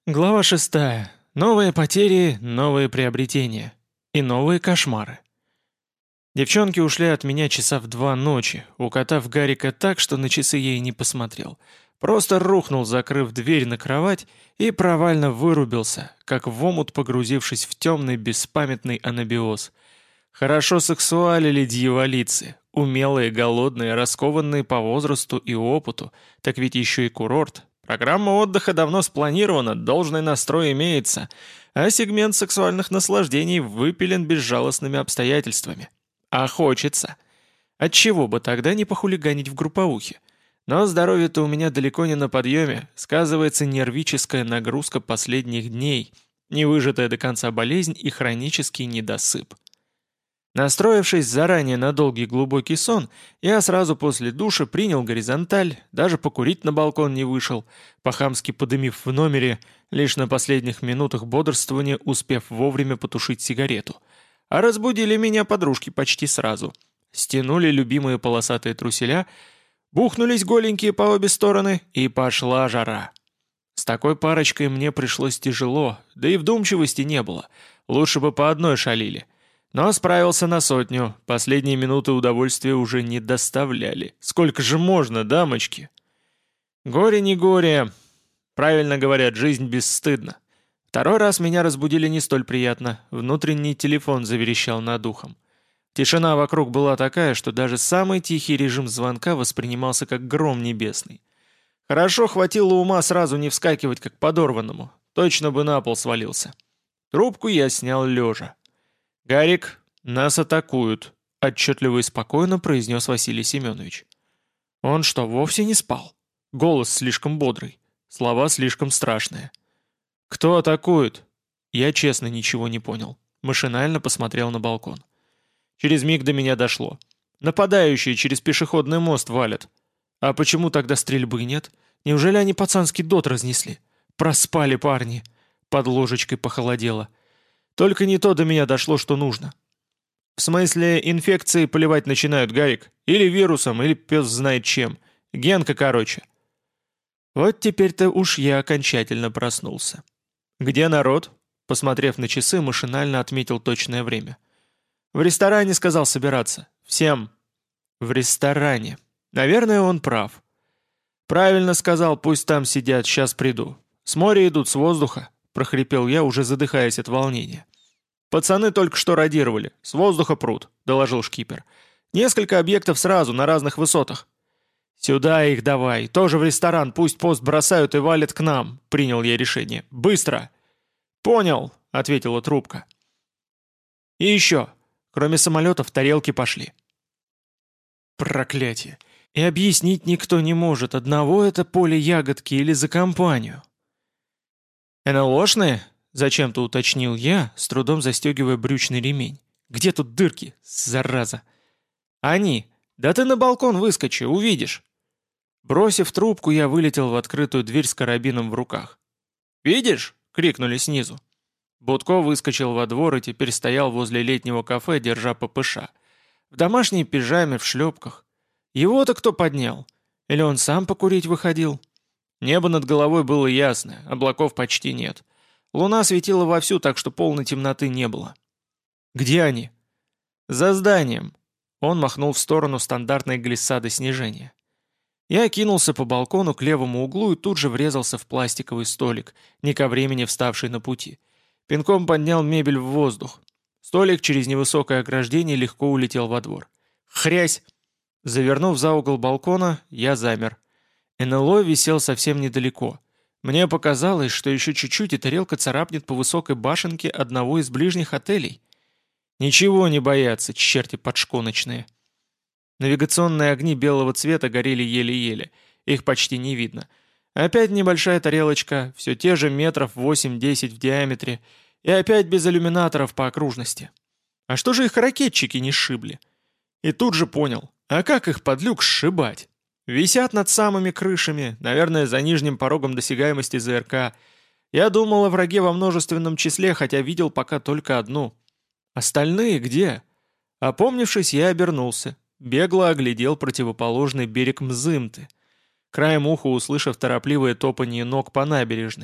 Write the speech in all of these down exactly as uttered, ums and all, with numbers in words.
Глава шестая. Новые потери, новые приобретения. И новые кошмары. Девчонки ушли от меня часа в два ночи, укатав Гарика так, что на часы я и не посмотрел. Просто рухнул, закрыв дверь на кровать, и провально вырубился, как в омут погрузившись в темный беспамятный анабиоз. Хорошо сексуалили дьяволицы, умелые, голодные, раскованные по возрасту и опыту, так ведь еще и курорт. Программа отдыха давно спланирована, должный настрой имеется, а сегмент сексуальных наслаждений выпилен безжалостными обстоятельствами. А хочется. Отчего бы тогда не похулиганить в групповухе? Но здоровье-то у меня далеко не на подъеме, сказывается нервическая нагрузка последних дней, невыжатая до конца болезнь и хронический недосып. Настроившись заранее на долгий глубокий сон, я сразу после душа принял горизонталь, даже покурить на балкон не вышел, по-хамски подымив в номере, лишь на последних минутах бодрствования успев вовремя потушить сигарету. А разбудили меня подружки почти сразу. Стянули любимые полосатые труселя, бухнулись голенькие по обе стороны, и пошла жара. С такой парочкой мне пришлось тяжело, да и вдумчивости не было, лучше бы по одной шалили. Но справился на сотню, последние минуты удовольствия уже не доставляли. Сколько же можно, дамочки? Горе не горе. Правильно говорят, жизнь бесстыдна. Второй раз меня разбудили не столь приятно, внутренний телефон заверещал над ухом. Тишина вокруг была такая, что даже самый тихий режим звонка воспринимался как гром небесный. Хорошо хватило ума сразу не вскакивать как подорванному, точно бы на пол свалился. Трубку я снял лежа. «Гарик, нас атакуют», — отчетливо и спокойно произнес Василий Семенович. Он что, вовсе не спал? Голос слишком бодрый, слова слишком страшные. «Кто атакует?» Я честно ничего не понял. Машинально посмотрел на балкон. Через миг до меня дошло. Нападающие через пешеходный мост валят. А почему тогда стрельбы нет? Неужели они пацанский дот разнесли? Проспали парни. Под ложечкой похолодело. Только не то до меня дошло, что нужно. В смысле, инфекции поливать начинают, Гарик. Или вирусом, или пес знает чем. Генка, короче. Вот теперь-то уж я окончательно проснулся. «Где народ?» Посмотрев на часы, машинально отметил точное время. «В ресторане», — сказал собираться. «Всем». «В ресторане». Наверное, он прав. «Правильно сказал, пусть там сидят, сейчас приду. С моря идут, с воздуха», — прохрипел я, уже задыхаясь от волнения. «Пацаны только что радировали. С воздуха прут», — доложил шкипер. «Несколько объектов сразу, на разных высотах». «Сюда их давай, тоже в ресторан, пусть пост бросают и валят к нам», — принял я решение. «Быстро!» «Понял», — ответила трубка. «И еще, кроме самолетов, тарелки пошли». Проклятие. И объяснить никто не может, одного это поле ягодки или за компанию. «эн эл о-шные?» — зачем-то уточнил я, с трудом застегивая брючный ремень. «Где тут дырки, зараза?» «Они. Да ты на балкон выскочи, увидишь». Бросив трубку, я вылетел в открытую дверь с карабином в руках. «Видишь?» — крикнули снизу. Будко выскочил во двор и теперь стоял возле летнего кафе, держа ППШ. В домашней пижаме, в шлепках. Его-то кто поднял? Или он сам покурить выходил? Небо над головой было ясное, облаков почти нет. Луна светила вовсю, так что полной темноты не было. «Где они?» «За зданием». Он махнул в сторону стандартной глиссады снижения. Я кинулся по балкону к левому углу и тут же врезался в пластиковый столик, не ко времени вставший на пути. Пинком поднял мебель в воздух. Столик через невысокое ограждение легко улетел во двор. Хрясь! Завернув за угол балкона, я замер. эн эл о висел совсем недалеко. Мне показалось, что еще чуть-чуть и тарелка царапнет по высокой башенке одного из ближних отелей. Ничего не боятся, черти подшконочные. Навигационные огни белого цвета горели еле-еле, их почти не видно. Опять небольшая тарелочка, все те же метров восемь-десять в диаметре, и опять без иллюминаторов по окружности. А что же их ракетчики не сшибли? И тут же понял, а как их под люк сшибать? Висят над самыми крышами, наверное, за нижним порогом досягаемости ЗРК. Я думал о враге во множественном числе, хотя видел пока только одну. Остальные где? Опомнившись, я обернулся. Бегло оглядел противоположный берег Мзымты, краем уха услышав торопливое топанье ног по набережной.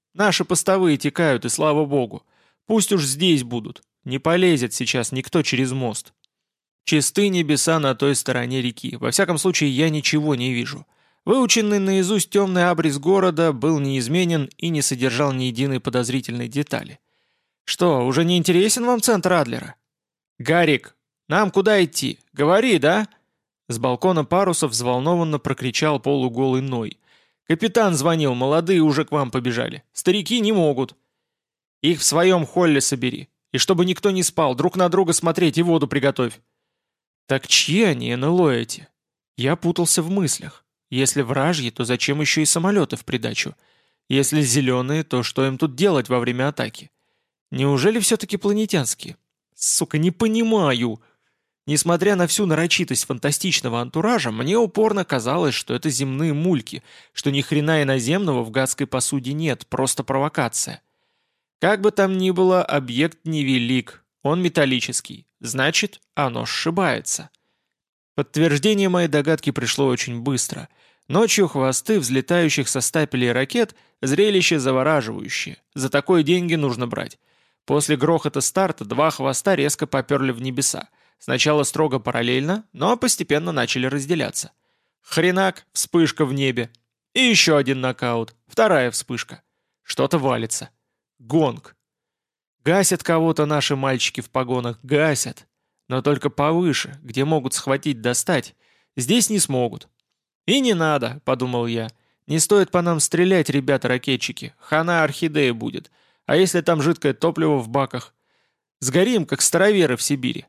Наши постовые текают, и слава богу. Пусть уж здесь будут. Не полезет сейчас никто через мост. Чисты небеса на той стороне реки. Во всяком случае, я ничего не вижу. Выученный наизусть темный абрис города был неизменен и не содержал ни единой подозрительной детали. Что, уже не интересен вам центр Адлера? «Гарик, нам куда идти? Говори, да?» С балкона паруса взволнованно прокричал полуголый Ной. «Капитан звонил, молодые уже к вам побежали. Старики не могут». «Их в своем холле собери. И чтобы никто не спал, друг на друга смотреть и воду приготовь». «Так чьи они, НЛО эти?» Я путался в мыслях. Если вражьи, то зачем еще и самолеты в придачу? Если зеленые, то что им тут делать во время атаки? Неужели все-таки планетянские? Сука, не понимаю. Несмотря на всю нарочитость фантастичного антуража, мне упорно казалось, что это земные мульки, что ни хрена иноземного в гадской посуде нет, просто провокация. Как бы там ни было, объект невелик, он металлический, значит, оно сшибается. Подтверждение моей догадки пришло очень быстро. Ночью хвосты взлетающих со стапелей ракет – зрелище завораживающее. За такое деньги нужно брать. После грохота старта два хвоста резко поперли в небеса. Сначала строго параллельно, но постепенно начали разделяться. Хренак, вспышка в небе. И еще один нокаут, вторая вспышка. Что-то валится. Гонг. Гасят кого-то наши мальчики в погонах, гасят. Но только повыше, где могут схватить достать. Здесь не смогут. «И не надо», — подумал я. «Не стоит по нам стрелять, ребята-ракетчики. Хана орхидея будет. А если там жидкое топливо в баках? Сгорим, как староверы в Сибири».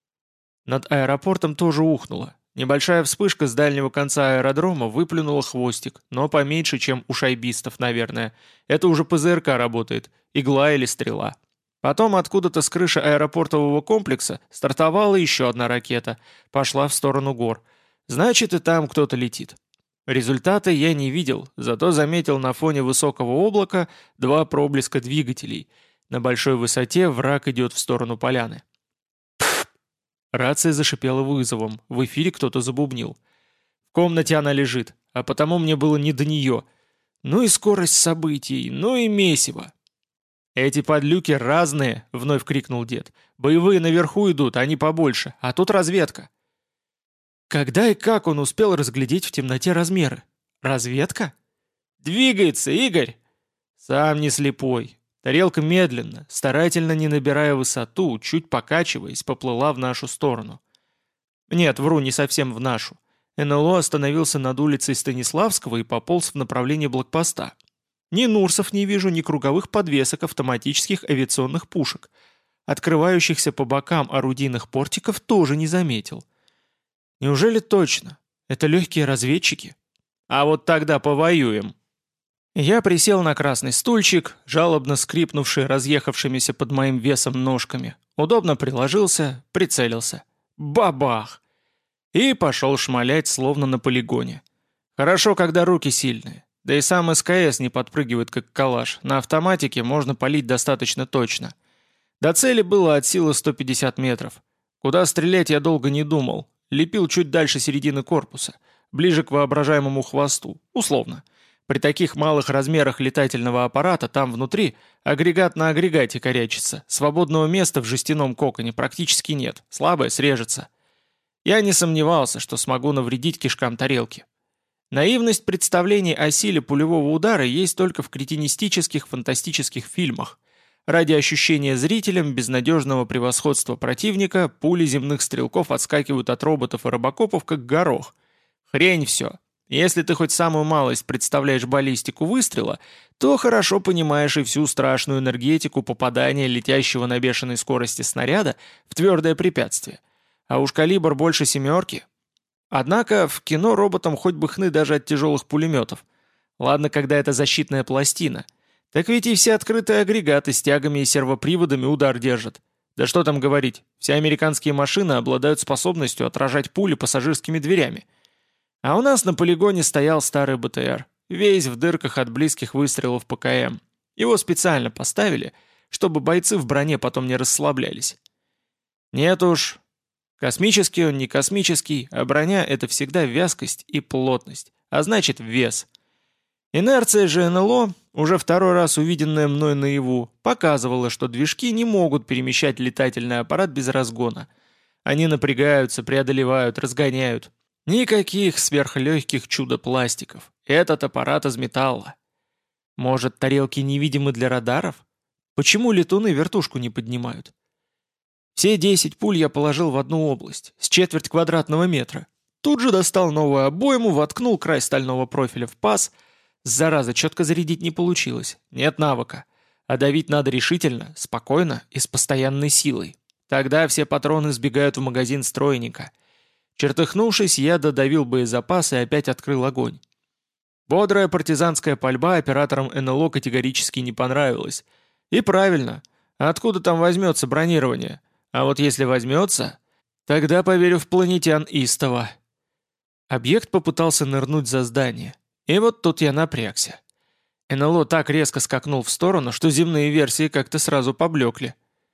Над аэропортом тоже ухнуло. Небольшая вспышка с дальнего конца аэродрома выплюнула хвостик, но поменьше, чем у шайбистов, наверное. Это уже ПЗРК работает, игла или стрела. Потом откуда-то с крыши аэропортового комплекса стартовала еще одна ракета, пошла в сторону гор. Значит, и там кто-то летит. Результата я не видел, зато заметил на фоне высокого облака два проблеска двигателей. На большой высоте враг идет в сторону поляны. Рация зашипела вызовом, в эфире кто-то забубнил. В комнате она лежит, а потому мне было не до нее. Ну и скорость событий, ну и месиво. «Эти подлюки разные!» — вновь крикнул дед. «Боевые наверху идут, они побольше, а тут разведка». Когда и как он успел разглядеть в темноте размеры? Разведка? «Двигается, Игорь!» Сам не слепой. Тарелка медленно, старательно не набирая высоту, чуть покачиваясь, поплыла в нашу сторону. Нет, вру, не совсем в нашу. НЛО остановился над улицей Станиславского и пополз в направлении блокпоста. Ни Нурсов не вижу, ни круговых подвесок автоматических авиационных пушек. Открывающихся по бокам орудийных портиков тоже не заметил. Неужели точно? Это легкие разведчики? А вот тогда повоюем. Я присел на красный стульчик, жалобно скрипнувший разъехавшимися под моим весом ножками. Удобно приложился, прицелился. Бабах! И пошел шмалять, словно на полигоне. Хорошо, когда руки сильные. Да и сам СКС не подпрыгивает, как калаш. На автоматике можно палить достаточно точно. До цели было от силы сто пятьдесят метров. Куда стрелять я долго не думал. Лепил чуть дальше середины корпуса, ближе к воображаемому хвосту, условно. При таких малых размерах летательного аппарата там внутри агрегат на агрегате корячится, свободного места в жестяном коконе практически нет, слабое срежется. Я не сомневался, что смогу навредить кишкам тарелки. Наивность представлений о силе пулевого удара есть только в кретинистических фантастических фильмах. Ради ощущения зрителям безнадежного превосходства противника пули земных стрелков отскакивают от роботов и робокопов как горох. Хрень все. Если ты хоть самую малость представляешь баллистику выстрела, то хорошо понимаешь и всю страшную энергетику попадания летящего на бешеной скорости снаряда в твердое препятствие. А уж калибр больше семерки. Однако в кино роботам хоть бы хны даже от тяжелых пулеметов. Ладно, когда это защитная пластина. Так ведь и все открытые агрегаты с тягами и сервоприводами удар держат. Да что там говорить, все американские машины обладают способностью отражать пули пассажирскими дверями. А у нас на полигоне стоял старый БТР, весь в дырках от близких выстрелов ПКМ. Его специально поставили, чтобы бойцы в броне потом не расслаблялись. Нет уж, космический он не космический, а броня — это всегда вязкость и плотность, а значит вес. Инерция же эн эл о, уже второй раз увиденная мной наяву, показывала, что движки не могут перемещать летательный аппарат без разгона. Они напрягаются, преодолевают, разгоняют. Никаких сверхлегких чудо-пластиков. Этот аппарат из металла. Может, тарелки невидимы для радаров? Почему летуны вертушку не поднимают? Все десять пуль я положил в одну область, с четверть квадратного метра. Тут же достал новую обойму, воткнул край стального профиля в паз. Зараза, четко зарядить не получилось. Нет навыка. А давить надо решительно, спокойно и с постоянной силой. Тогда все патроны сбегают в магазин стройника. Чертыхнувшись, я додавил боезапас и опять открыл огонь. Бодрая партизанская пальба операторам эн эл о категорически не понравилась. И правильно. Откуда там возьмется бронирование? А вот если возьмется, тогда поверю в планетян истово. Объект попытался нырнуть за здание. И вот тут я напрягся. эн эл о так резко скакнул в сторону, что земные версии как-то сразу поблекли.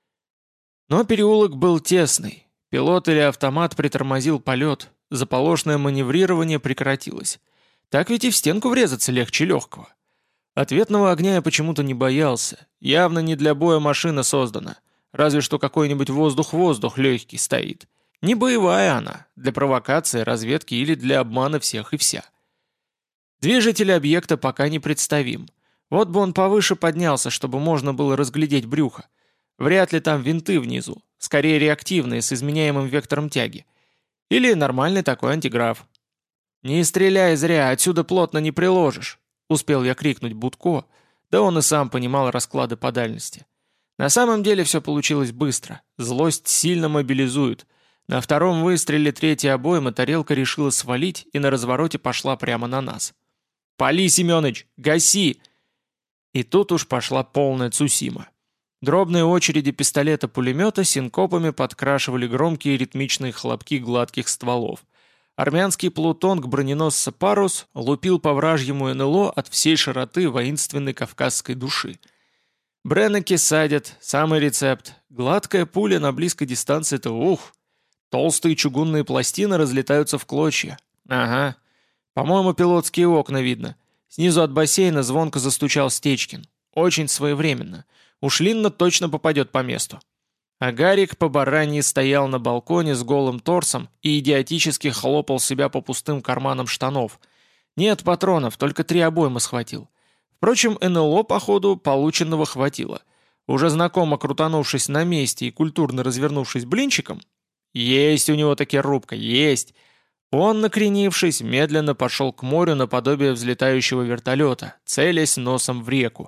Но переулок был тесный. Пилот или автомат притормозил полет. Заполошное маневрирование прекратилось. Так ведь и в стенку врезаться легче легкого. Ответного огня я почему-то не боялся. Явно не для боя машина создана. Разве что какой-нибудь воздух-воздух легкий стоит. Не боевая она, для провокации, разведки или для обмана всех и вся. Движитель объекта пока не представим. Вот бы он повыше поднялся, чтобы можно было разглядеть брюхо. Вряд ли там винты внизу, скорее реактивные, с изменяемым вектором тяги. Или нормальный такой антиграф. «Не стреляй зря, отсюда плотно не приложишь», — успел я крикнуть Будко, да он и сам понимал расклады по дальности. На самом деле все получилось быстро, злость сильно мобилизует. На втором выстреле третьей обоймы тарелка решила свалить и на развороте пошла прямо на нас. «Пали, Семёныч! Гаси!» И тут уж пошла полная Цусима. Дробные очереди пистолета-пулемета синкопами подкрашивали громкие ритмичные хлопки гладких стволов. Армянский полутонг броненосца «Парус» лупил по вражьему эн эл о от всей широты воинственной кавказской души. Бреннеки садят, самый рецепт. Гладкая пуля на близкой дистанции-то ух! Толстые чугунные пластины разлетаются в клочья. Ага. По-моему, пилотские окна видно. Снизу от бассейна звонко застучал Стечкин. Очень своевременно. Уж Линна точно попадет по месту. А Гарик по бараньи стоял на балконе с голым торсом и идиотически хлопал себя по пустым карманам штанов. Нет патронов, только три обоймы схватил. Впрочем, эн эл о, походу, полученного хватило. Уже знакомо крутанувшись на месте и культурно развернувшись блинчиком, есть у него таки рубка, есть. Он, накренившись, медленно пошел к морю наподобие взлетающего вертолета, целясь носом в реку.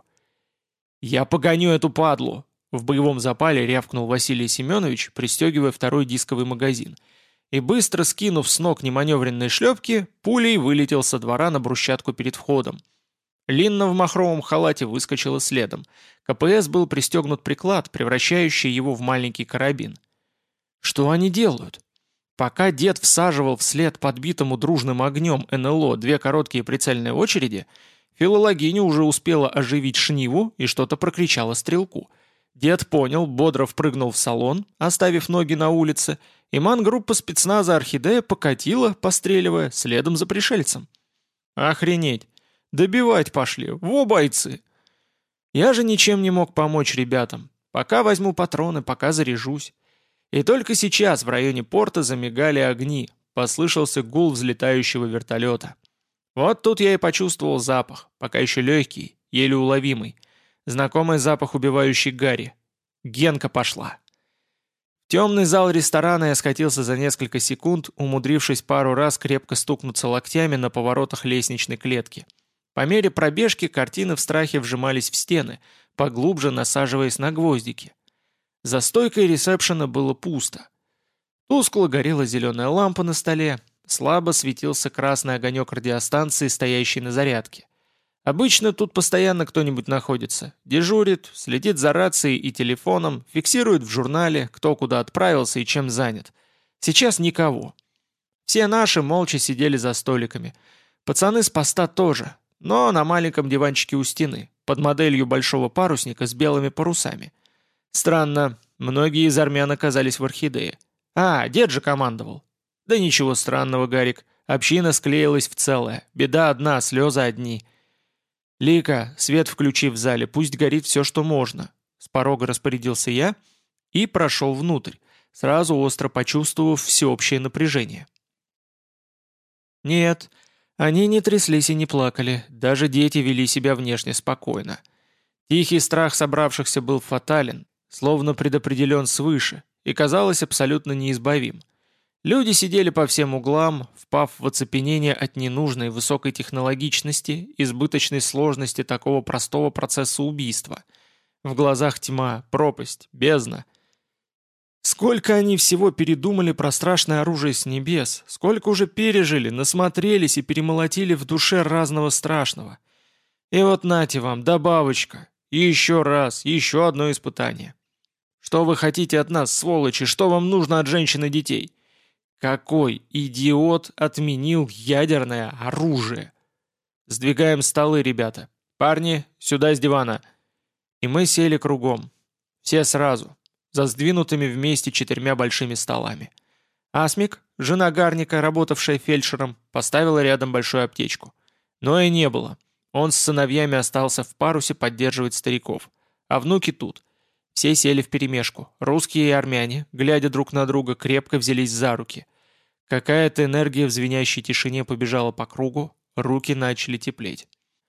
«Я погоню эту падлу!» В боевом запале рявкнул Василий Семенович, пристегивая второй дисковый магазин. И быстро скинув с ног неманевренные шлепки, пулей вылетел со двора на брусчатку перед входом. Линна в махровом халате выскочила следом. ка пэ эс был пристегнут приклад, превращающий его в маленький карабин. Что они делают? Пока дед всаживал вслед подбитому дружным огнем эн эл о две короткие прицельные очереди, филологиня уже успела оживить шниву и что-то прокричала стрелку. Дед понял, бодро впрыгнул в салон, оставив ноги на улице, и мангруппа спецназа «Орхидея» покатила, постреливая, следом за пришельцем. Охренеть! Добивать пошли! Во, бойцы! Я же ничем не мог помочь ребятам. Пока возьму патроны, пока заряжусь. И только сейчас в районе порта замигали огни, послышался гул взлетающего вертолета. Вот тут я и почувствовал запах, пока еще легкий, еле уловимый. Знакомый запах убивающей гари. Генка пошла. В темный зал ресторана я скатился за несколько секунд, умудрившись пару раз крепко стукнуться локтями на поворотах лестничной клетки. По мере пробежки картины в страхе вжимались в стены, поглубже насаживаясь на гвоздики. За стойкой ресепшена было пусто. Тускло горела зеленая лампа на столе, слабо светился красный огонек радиостанции, стоящей на зарядке. Обычно тут постоянно кто-нибудь находится, дежурит, следит за рацией и телефоном, фиксирует в журнале, кто куда отправился и чем занят. Сейчас никого. Все наши молча сидели за столиками. Пацаны с поста тоже, но на маленьком диванчике у стены, под моделью большого парусника с белыми парусами. Странно, многие из армян оказались в Орхидее. А, дед же командовал. Да ничего странного, Гарик, община склеилась в целое, беда одна, слезы одни. «Лика, свет включи в зале, пусть горит все, что можно», — с порога распорядился я и прошел внутрь, сразу остро почувствовав всеобщее напряжение. Нет, они не тряслись и не плакали, даже дети вели себя внешне спокойно. Тихий страх собравшихся был фатален, словно предопределен свыше, и казалось абсолютно неизбавим. Люди сидели по всем углам, впав в оцепенение от ненужной высокой технологичности, избыточной сложности такого простого процесса убийства. В глазах тьма, пропасть, бездна. Сколько они всего передумали про страшное оружие с небес, сколько уже пережили, насмотрелись и перемолотили в душе разного страшного. И вот нате вам, добавочка, и еще раз, еще одно испытание. Что вы хотите от нас, сволочи, что вам нужно от женщин и детей? Какой идиот отменил ядерное оружие? Сдвигаем столы, ребята. Парни, сюда с дивана. И мы сели кругом. Все сразу. За сдвинутыми вместе четырьмя большими столами. Асмик, жена Гарника, работавшая фельдшером, поставила рядом большую аптечку. Но и не было. Он с сыновьями остался в парусе поддерживать стариков. А внуки тут. Все сели вперемешку. Русские и армяне, глядя друг на друга, крепко взялись за руки. Какая-то энергия в звенящей тишине побежала по кругу, руки начали теплеть.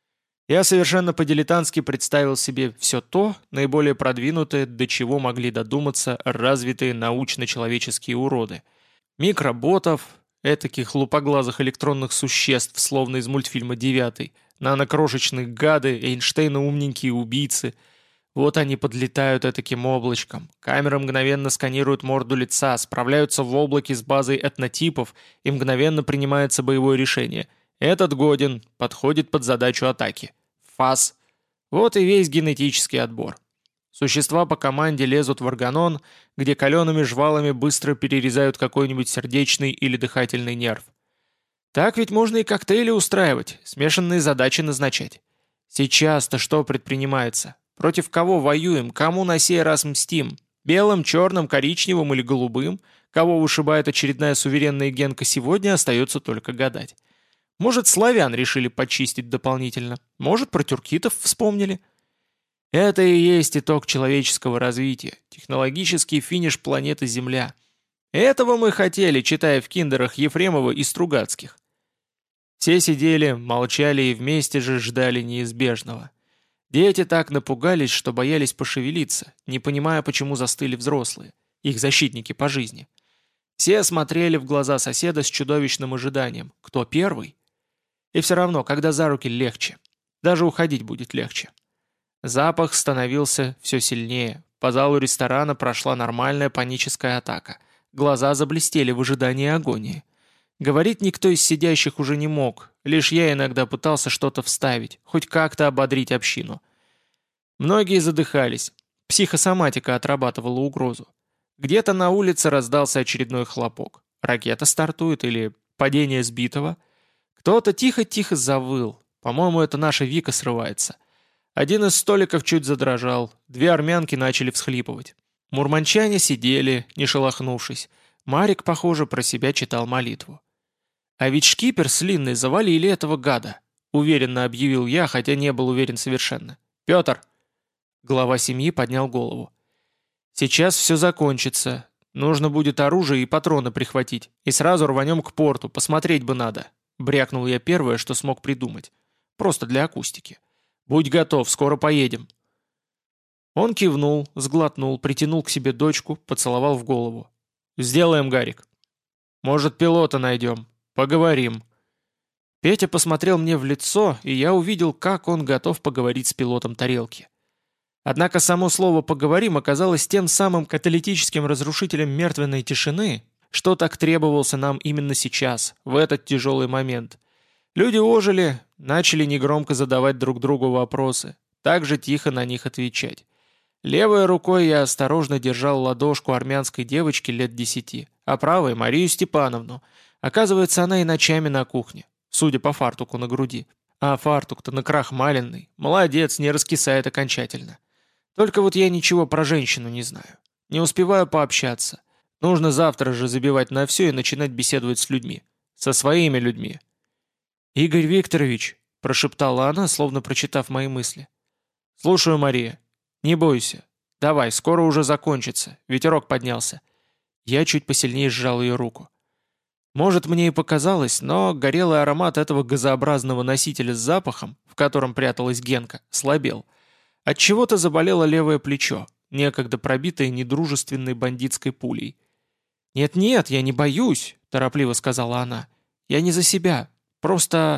Я совершенно по-дилетантски представил себе все то, наиболее продвинутое, до чего могли додуматься развитые научно-человеческие уроды. Микроботов, этаких лупоглазых электронных существ, словно из мультфильма «Девятый», нанокрошечные гады, Эйнштейна умненькие убийцы. Вот они подлетают этаким облачком, камера мгновенно сканирует морду лица, справляются в облаке с базой этнотипов, и мгновенно принимается боевое решение. Этот годен, подходит под задачу атаки. Фас. Вот и весь генетический отбор. Существа по команде лезут в органон, где калеными жвалами быстро перерезают какой-нибудь сердечный или дыхательный нерв. Так ведь можно и коктейли устраивать, смешанные задачи назначать. Сейчас-то что предпринимается? Против кого воюем, кому на сей раз мстим? Белым, черным, коричневым или голубым? Кого вышибает очередная суверенная генка сегодня, остается только гадать. Может, славян решили почистить дополнительно, может, про тюркитов вспомнили. Это и есть итог человеческого развития, технологический финиш планеты Земля. Этого мы хотели, читая в киндерах Ефремова и Стругацких. Все сидели, молчали и вместе же ждали неизбежного. Дети так напугались, что боялись пошевелиться, не понимая, почему застыли взрослые, их защитники по жизни. Все смотрели в глаза соседа с чудовищным ожиданием. Кто первый? И все равно, когда за руки, легче. Даже уходить будет легче. Запах становился все сильнее. По залу ресторана прошла нормальная паническая атака. Глаза заблестели в ожидании агонии. Говорить никто из сидящих уже не мог. Лишь я иногда пытался что-то вставить, хоть как-то ободрить общину. Многие задыхались. Психосоматика отрабатывала угрозу. Где-то на улице раздался очередной хлопок. Ракета стартует или падение сбитого. Кто-то тихо-тихо завыл. По-моему, это наша Вика срывается. Один из столиков чуть задрожал. Две армянки начали всхлипывать. Мурманчане сидели, не шелохнувшись. Марик, похоже, про себя читал молитву. «А ведь шкипер с Линной завалили этого гада», — уверенно объявил я, хотя не был уверен совершенно. «Петр!» Глава семьи поднял голову. «Сейчас все закончится. Нужно будет оружие и патроны прихватить. И сразу рванем к порту, посмотреть бы надо». Брякнул я первое, что смог придумать. Просто для акустики. «Будь готов, скоро поедем». Он кивнул, сглотнул, притянул к себе дочку, поцеловал в голову. «Сделаем, Гарик. Может, пилота найдем. Поговорим». Петя посмотрел мне в лицо, и я увидел, как он готов поговорить с пилотом тарелки. Однако само слово «поговорим» оказалось тем самым каталитическим разрушителем мертвенной тишины, что так требовался нам именно сейчас, в этот тяжелый момент. Люди ожили, начали негромко задавать друг другу вопросы, так же тихо на них отвечать. Левой рукой я осторожно держал ладошку армянской девочки лет десяти, а правой — Марию Степановну. Оказывается, она и ночами на кухне, судя по фартуку на груди. А фартук-то накрахмаленный, молодец, не раскисает окончательно. Только вот я ничего про женщину не знаю. Не успеваю пообщаться. Нужно завтра же забивать на все и начинать беседовать с людьми. Со своими людьми. «Игорь Викторович», прошептала она, словно прочитав мои мысли. «Слушаю, Мария. Не бойся. Давай, скоро уже закончится. Ветерок поднялся». Я чуть посильнее сжал ее руку. Может, мне и показалось, но горелый аромат этого газообразного носителя с запахом, в котором пряталась Генка, слабел. Отчего-то заболело левое плечо, некогда пробитое недружественной бандитской пулей. «Нет-нет, я не боюсь», — торопливо сказала она. «Я не за себя. Просто...»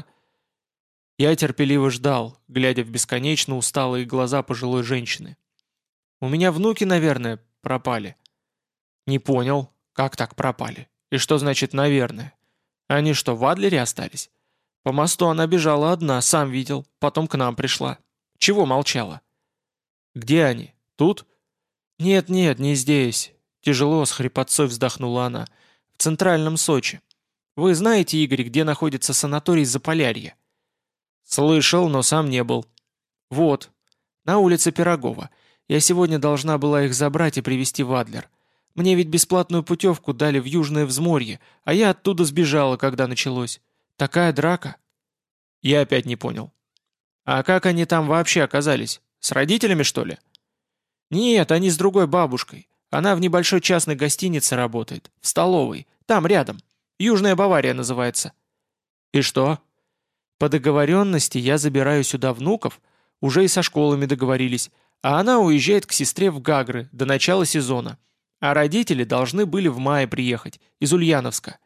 Я терпеливо ждал, глядя в бесконечно усталые глаза пожилой женщины. «У меня внуки, наверное, пропали». «Не понял, как так пропали? И что значит «наверное»? Они что, в Адлере остались? По мосту она бежала одна, сам видел, потом к нам пришла. Чего молчала?» «Где они? Тут?» «Нет-нет, не здесь», — тяжело с хрипотцой вздохнула она. «В центральном Сочи. Вы знаете, Игорь, где находится санаторий Заполярье?» «Слышал, но сам не был». «Вот, на улице Пирогова. Я сегодня должна была их забрать и привезти в Адлер. Мне ведь бесплатную путевку дали в Южное Взморье, а я оттуда сбежала, когда началось. Такая драка». Я опять не понял. «А как они там вообще оказались? С родителями, что ли?» «Нет, они с другой бабушкой. Она в небольшой частной гостинице работает, в столовой, там рядом. Южная Бавария называется». «И что?» «По договоренности я забираю сюда внуков, уже и со школами договорились, а она уезжает к сестре в Гагры до начала сезона. А родители должны были в мае приехать, из Ульяновска».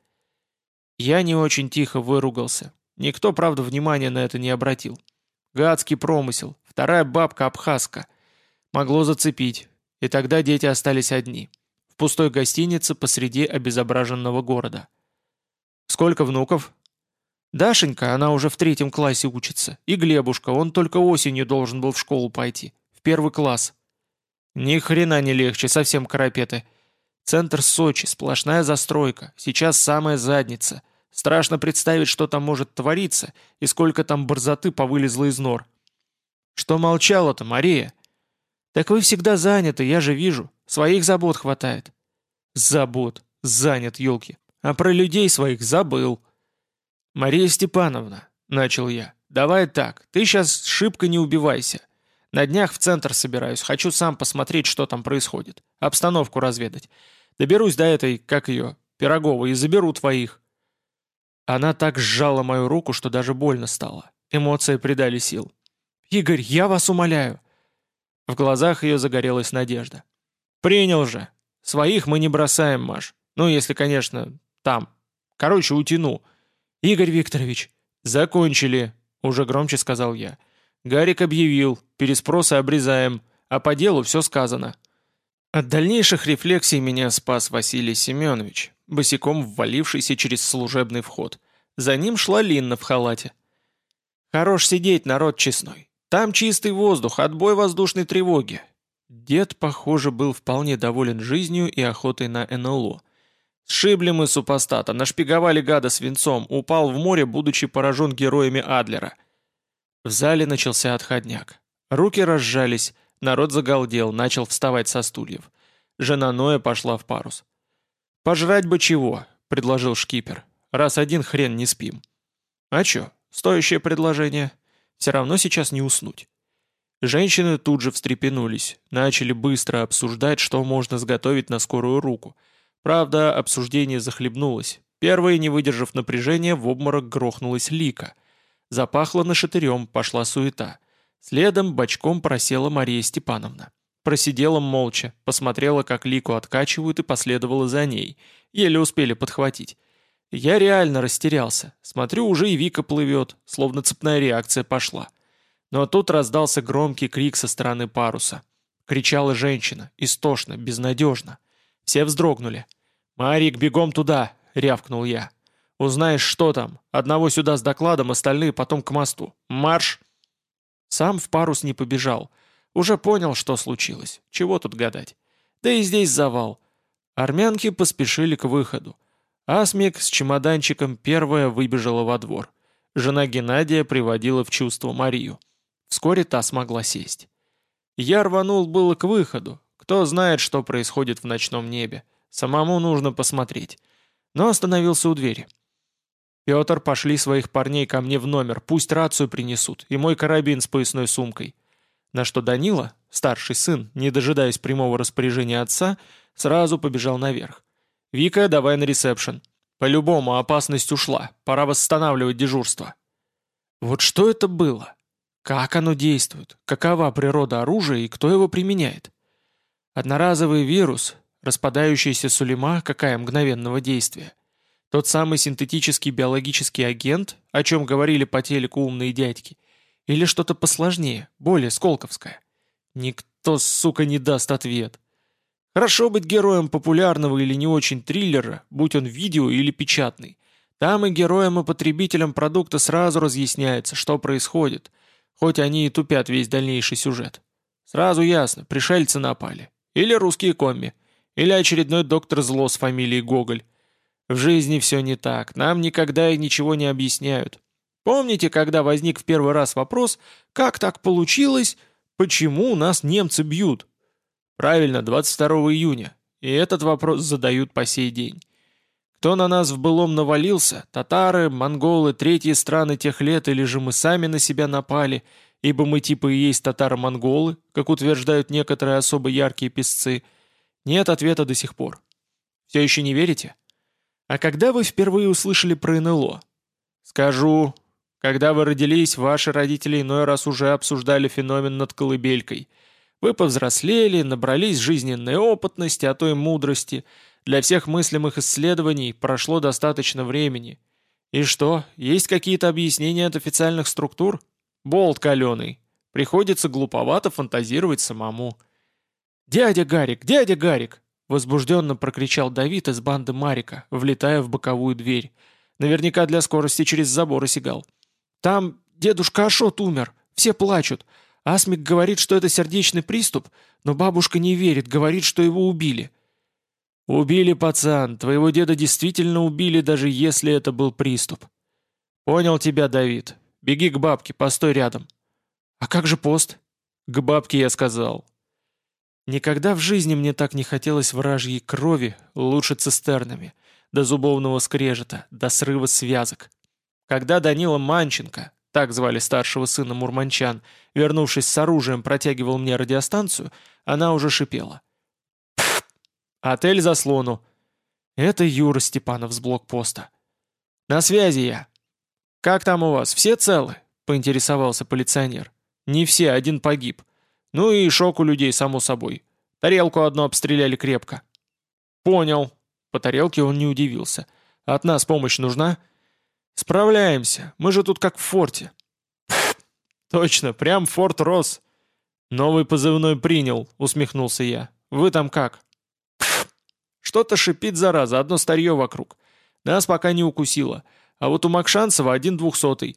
Я не очень тихо выругался. Никто, правда, внимания на это не обратил. Гадский промысел, вторая бабка абхазка. Могло зацепить, и тогда дети остались одни. В пустой гостинице посреди обезображенного города. «Сколько внуков?» «Дашенька, она уже в третьем классе учится, и Глебушка, он только осенью должен был в школу пойти, в первый класс». «Ни хрена не легче, совсем карапеты. Центр Сочи, сплошная застройка, сейчас самая задница. Страшно представить, что там может твориться, и сколько там борзоты повылезло из нор». «Что молчала-то, Мария?» «Так вы всегда заняты, я же вижу. Своих забот хватает». «Забот. Занят, елки. А про людей своих забыл». «Мария Степановна», — начал я, — «давай так, ты сейчас шибко не убивайся. На днях в центр собираюсь, хочу сам посмотреть, что там происходит, обстановку разведать. Доберусь до этой, как ее, Пироговой, и заберу твоих». Она так сжала мою руку, что даже больно стало. Эмоции придали сил. «Игорь, я вас умоляю». В глазах ее загорелась надежда. «Принял же. Своих мы не бросаем, Маш. Ну, если, конечно, там. Короче, утяну». «Игорь Викторович». «Закончили», — уже громче сказал я. «Гарик объявил, переспросы обрезаем, а по делу все сказано». От дальнейших рефлексий меня спас Василий Семенович, босиком ввалившийся через служебный вход. За ним шла Линна в халате. «Хорош сидеть, народ честной. Там чистый воздух, отбой воздушной тревоги». Дед, похоже, был вполне доволен жизнью и охотой на эн эл о. «Сшибли мы супостата, нашпиговали гада свинцом, упал в море, будучи поражен героями Адлера». В зале начался отходняк. Руки разжались, народ загалдел, начал вставать со стульев. Жена Ноя пошла в парус. «Пожрать бы чего», — предложил шкипер, — «раз один хрен не спим». «А чё, стоящее предложение. Все равно сейчас не уснуть». Женщины тут же встрепенулись, начали быстро обсуждать, что можно сготовить на скорую руку. Правда, обсуждение захлебнулось. Первая, не выдержав напряжения, в обморок грохнулась Лика. Запахло нашатырем, пошла суета. Следом бочком просела Мария Степановна. Просидела молча, посмотрела, как Лику откачивают, и последовала за ней. Еле успели подхватить. Я реально растерялся. Смотрю, уже и Вика плывет, словно цепная реакция пошла. Но тут раздался громкий крик со стороны паруса. Кричала женщина, истошно, безнадежно. Все вздрогнули. «Марик, бегом туда!» — рявкнул я. «Узнаешь, что там. Одного сюда с докладом, остальные потом к мосту. Марш!» Сам в парус не побежал. Уже понял, что случилось. Чего тут гадать. Да и здесь завал. Армянки поспешили к выходу. Асмик с чемоданчиком первая выбежала во двор. Жена Геннадия приводила в чувство Марию. Вскоре та смогла сесть. Я рванул было к выходу. Кто знает, что происходит в ночном небе. Самому нужно посмотреть. Но остановился у двери. Петр, пошли своих парней ко мне в номер, пусть рацию принесут, и мой карабин с поясной сумкой. На что Данила, старший сын, не дожидаясь прямого распоряжения отца, сразу побежал наверх. «Вика, давай на ресепшн. По-любому опасность ушла, пора восстанавливать дежурство». Вот что это было? Как оно действует? Какова природа оружия и кто его применяет? Одноразовый вирус, распадающийся сулема, какая мгновенного действия. Тот самый синтетический биологический агент, о чем говорили по телеку умные дядьки. Или что-то посложнее, более сколковское. Никто, сука, не даст ответ. Хорошо быть героем популярного или не очень триллера, будь он видео или печатный. Там и героям, и потребителям продукта сразу разъясняется, что происходит, хоть они и тупят весь дальнейший сюжет. Сразу ясно, пришельцы напали. Или русские комми. Или очередной доктор зло с фамилией Гоголь. В жизни все не так, нам никогда и ничего не объясняют. Помните, когда возник в первый раз вопрос, как так получилось, почему нас немцы бьют? Правильно, двадцать второго июня. И этот вопрос задают по сей день. Кто на нас в былом навалился, татары, монголы, третьи страны тех лет, или же мы сами на себя напали, ибо мы типа и есть татаро-монголы, как утверждают некоторые особо яркие песцы, нет ответа до сих пор. Все еще не верите? А когда вы впервые услышали про эн эл о? Скажу, когда вы родились, ваши родители иной раз уже обсуждали феномен над колыбелькой. Вы повзрослели, набрались жизненной опытности, а то и мудрости. Для всех мыслимых исследований прошло достаточно времени. И что, есть какие-то объяснения от официальных структур? Болт каленый. Приходится глуповато фантазировать самому. «Дядя Гарик, дядя Гарик!» Возбужденно прокричал Давид из банды Марика, влетая в боковую дверь. Наверняка для скорости через забор осигал. «Там дедушка Ашот умер, все плачут. Асмик говорит, что это сердечный приступ, но бабушка не верит, говорит, что его убили». «Убили, пацан, твоего деда действительно убили, даже если это был приступ». «Понял тебя, Давид. Беги к бабке, постой рядом». «А как же пост?» «К бабке, я сказал». Никогда в жизни мне так не хотелось вражьей крови, лучше цистернами, до зубовного скрежета, до срыва связок. Когда Данила Манченко, так звали старшего сына мурманчан, вернувшись с оружием, протягивал мне радиостанцию, она уже шипела. «Пф! Отель заслону!» Это Юра Степанов с блокпоста. «На связи я!» «Как там у вас, все целы?» — поинтересовался полиционер. «Не все, один погиб. Ну и шок у людей, само собой. Тарелку одну обстреляли крепко». «Понял». По тарелке он не удивился. «От нас помощь нужна?» «Справляемся. Мы же тут как в форте». «Пф, точно, прям форт Росс». «Новый позывной принял», — усмехнулся я. «Вы там как?» «Пф, что-то шипит, зараза, одно старье вокруг. Нас пока не укусило. А вот у Макшанцева один двухсотый».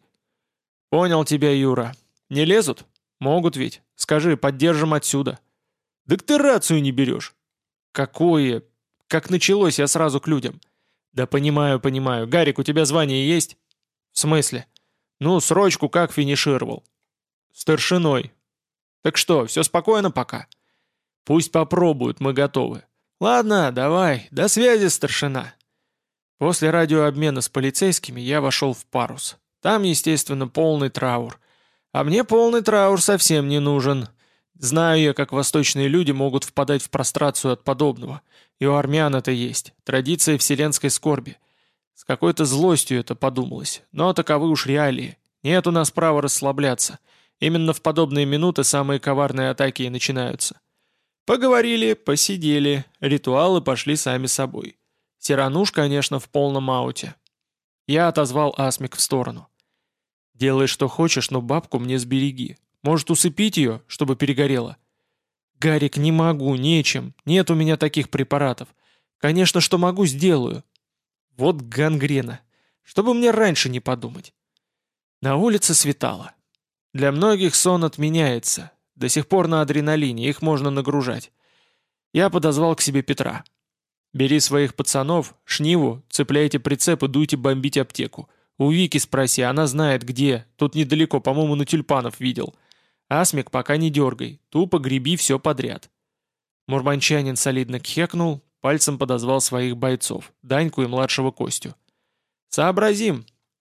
«Понял тебя, Юра. Не лезут?» «Могут ведь. Скажи, поддержим отсюда». «Так ты рацию не берешь». «Какое? Как началось, я сразу к людям». «Да понимаю, понимаю. Гарик, у тебя звание есть?» «В смысле?» «Ну, срочку как финишировал?» «Старшиной». «Так что, все спокойно пока?» «Пусть попробуют, мы готовы». «Ладно, давай, до связи, старшина». После радиообмена с полицейскими я вошел в парус. Там, естественно, полный траур. А мне полный траур совсем не нужен. Знаю я, как восточные люди могут впадать в прострацию от подобного. И у армян это есть. Традиция вселенской скорби. С какой-то злостью это подумалось. Но таковы уж реалии. Нет у нас права расслабляться. Именно в подобные минуты самые коварные атаки и начинаются. Поговорили, посидели. Ритуалы пошли сами собой. Сирануш, конечно, в полном ауте. Я отозвал Асмик в сторону. «Делай, что хочешь, но бабку мне сбереги. Может, усыпить ее, чтобы перегорела?» «Гарик, не могу, нечем. Нет у меня таких препаратов. Конечно, что могу, сделаю». Вот гангрена. Чтобы мне раньше не подумать. На улице светало. Для многих сон отменяется. До сих пор на адреналине, их можно нагружать. Я подозвал к себе Петра. «Бери своих пацанов, шниву, цепляйте прицеп и дуйте бомбить аптеку. У Вики спроси, она знает где. Тут недалеко, по-моему, на тюльпанов видел. Асмик пока не дергай, тупо греби все подряд». Мурманчанин солидно кхекнул, пальцем подозвал своих бойцов, Даньку и младшего Костю. «Сообразим,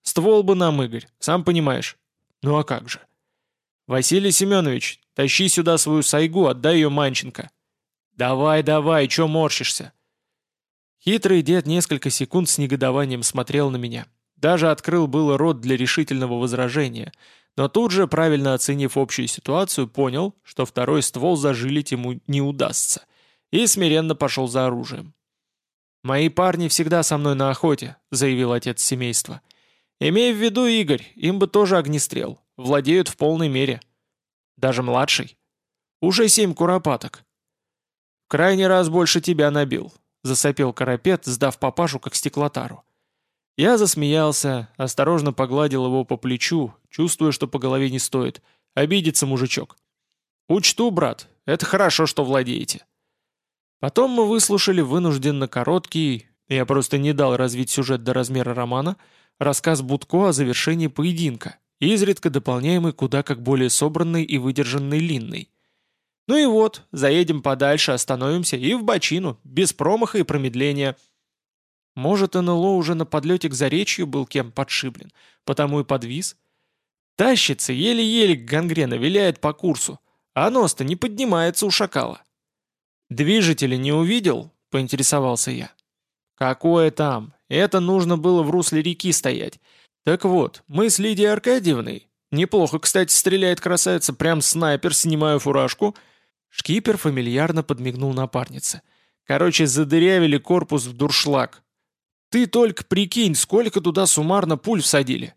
Ствол бы нам, Игорь, сам понимаешь. Ну а как же? Василий Семенович, тащи сюда свою сайгу, отдай ее Манченко. Давай, давай, чё морщишься? Хитрый дед несколько секунд с негодованием смотрел на меня. Даже открыл было рот для решительного возражения, но тут же, правильно оценив общую ситуацию, понял, что второй ствол зажилить ему не удастся, и смиренно пошел за оружием. «Мои парни всегда со мной на охоте», — заявил отец семейства. «Имей в виду, Игорь, им бы тоже огнестрел. Владеют в полной мере. Даже младший. Уже семь куропаток». «В крайний раз больше тебя набил», — засопел Карапет, сдав папашу как стеклотару. Я засмеялся, осторожно погладил его по плечу, чувствуя, что по голове не стоит. Обидится мужичок. «Учту, брат, это хорошо, что владеете». Потом мы выслушали вынужденно короткий, я просто не дал развить сюжет до размера романа, рассказ Будко о завершении поединка, изредка дополняемый куда как более собранной и выдержанной Линной. Ну и вот, заедем подальше, остановимся и в бочину, без промаха и промедления. Может, НЛО уже на подлете к Заречью был кем подшиблен, потому и подвис? Тащится, еле-еле гангрена виляет по курсу, а нос-то не поднимается у шакала. «Движителя не увидел?» — поинтересовался я. «Какое там? Это нужно было в русле реки стоять. Так вот, мы с Лидией Аркадьевной... Неплохо, кстати, стреляет красавица, прям снайпер, снимаю фуражку». Шкипер фамильярно подмигнул напарнице. «Короче, задырявили корпус в дуршлаг. Ты только прикинь, сколько туда суммарно пуль всадили».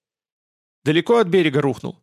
«Далеко от берега рухнул?»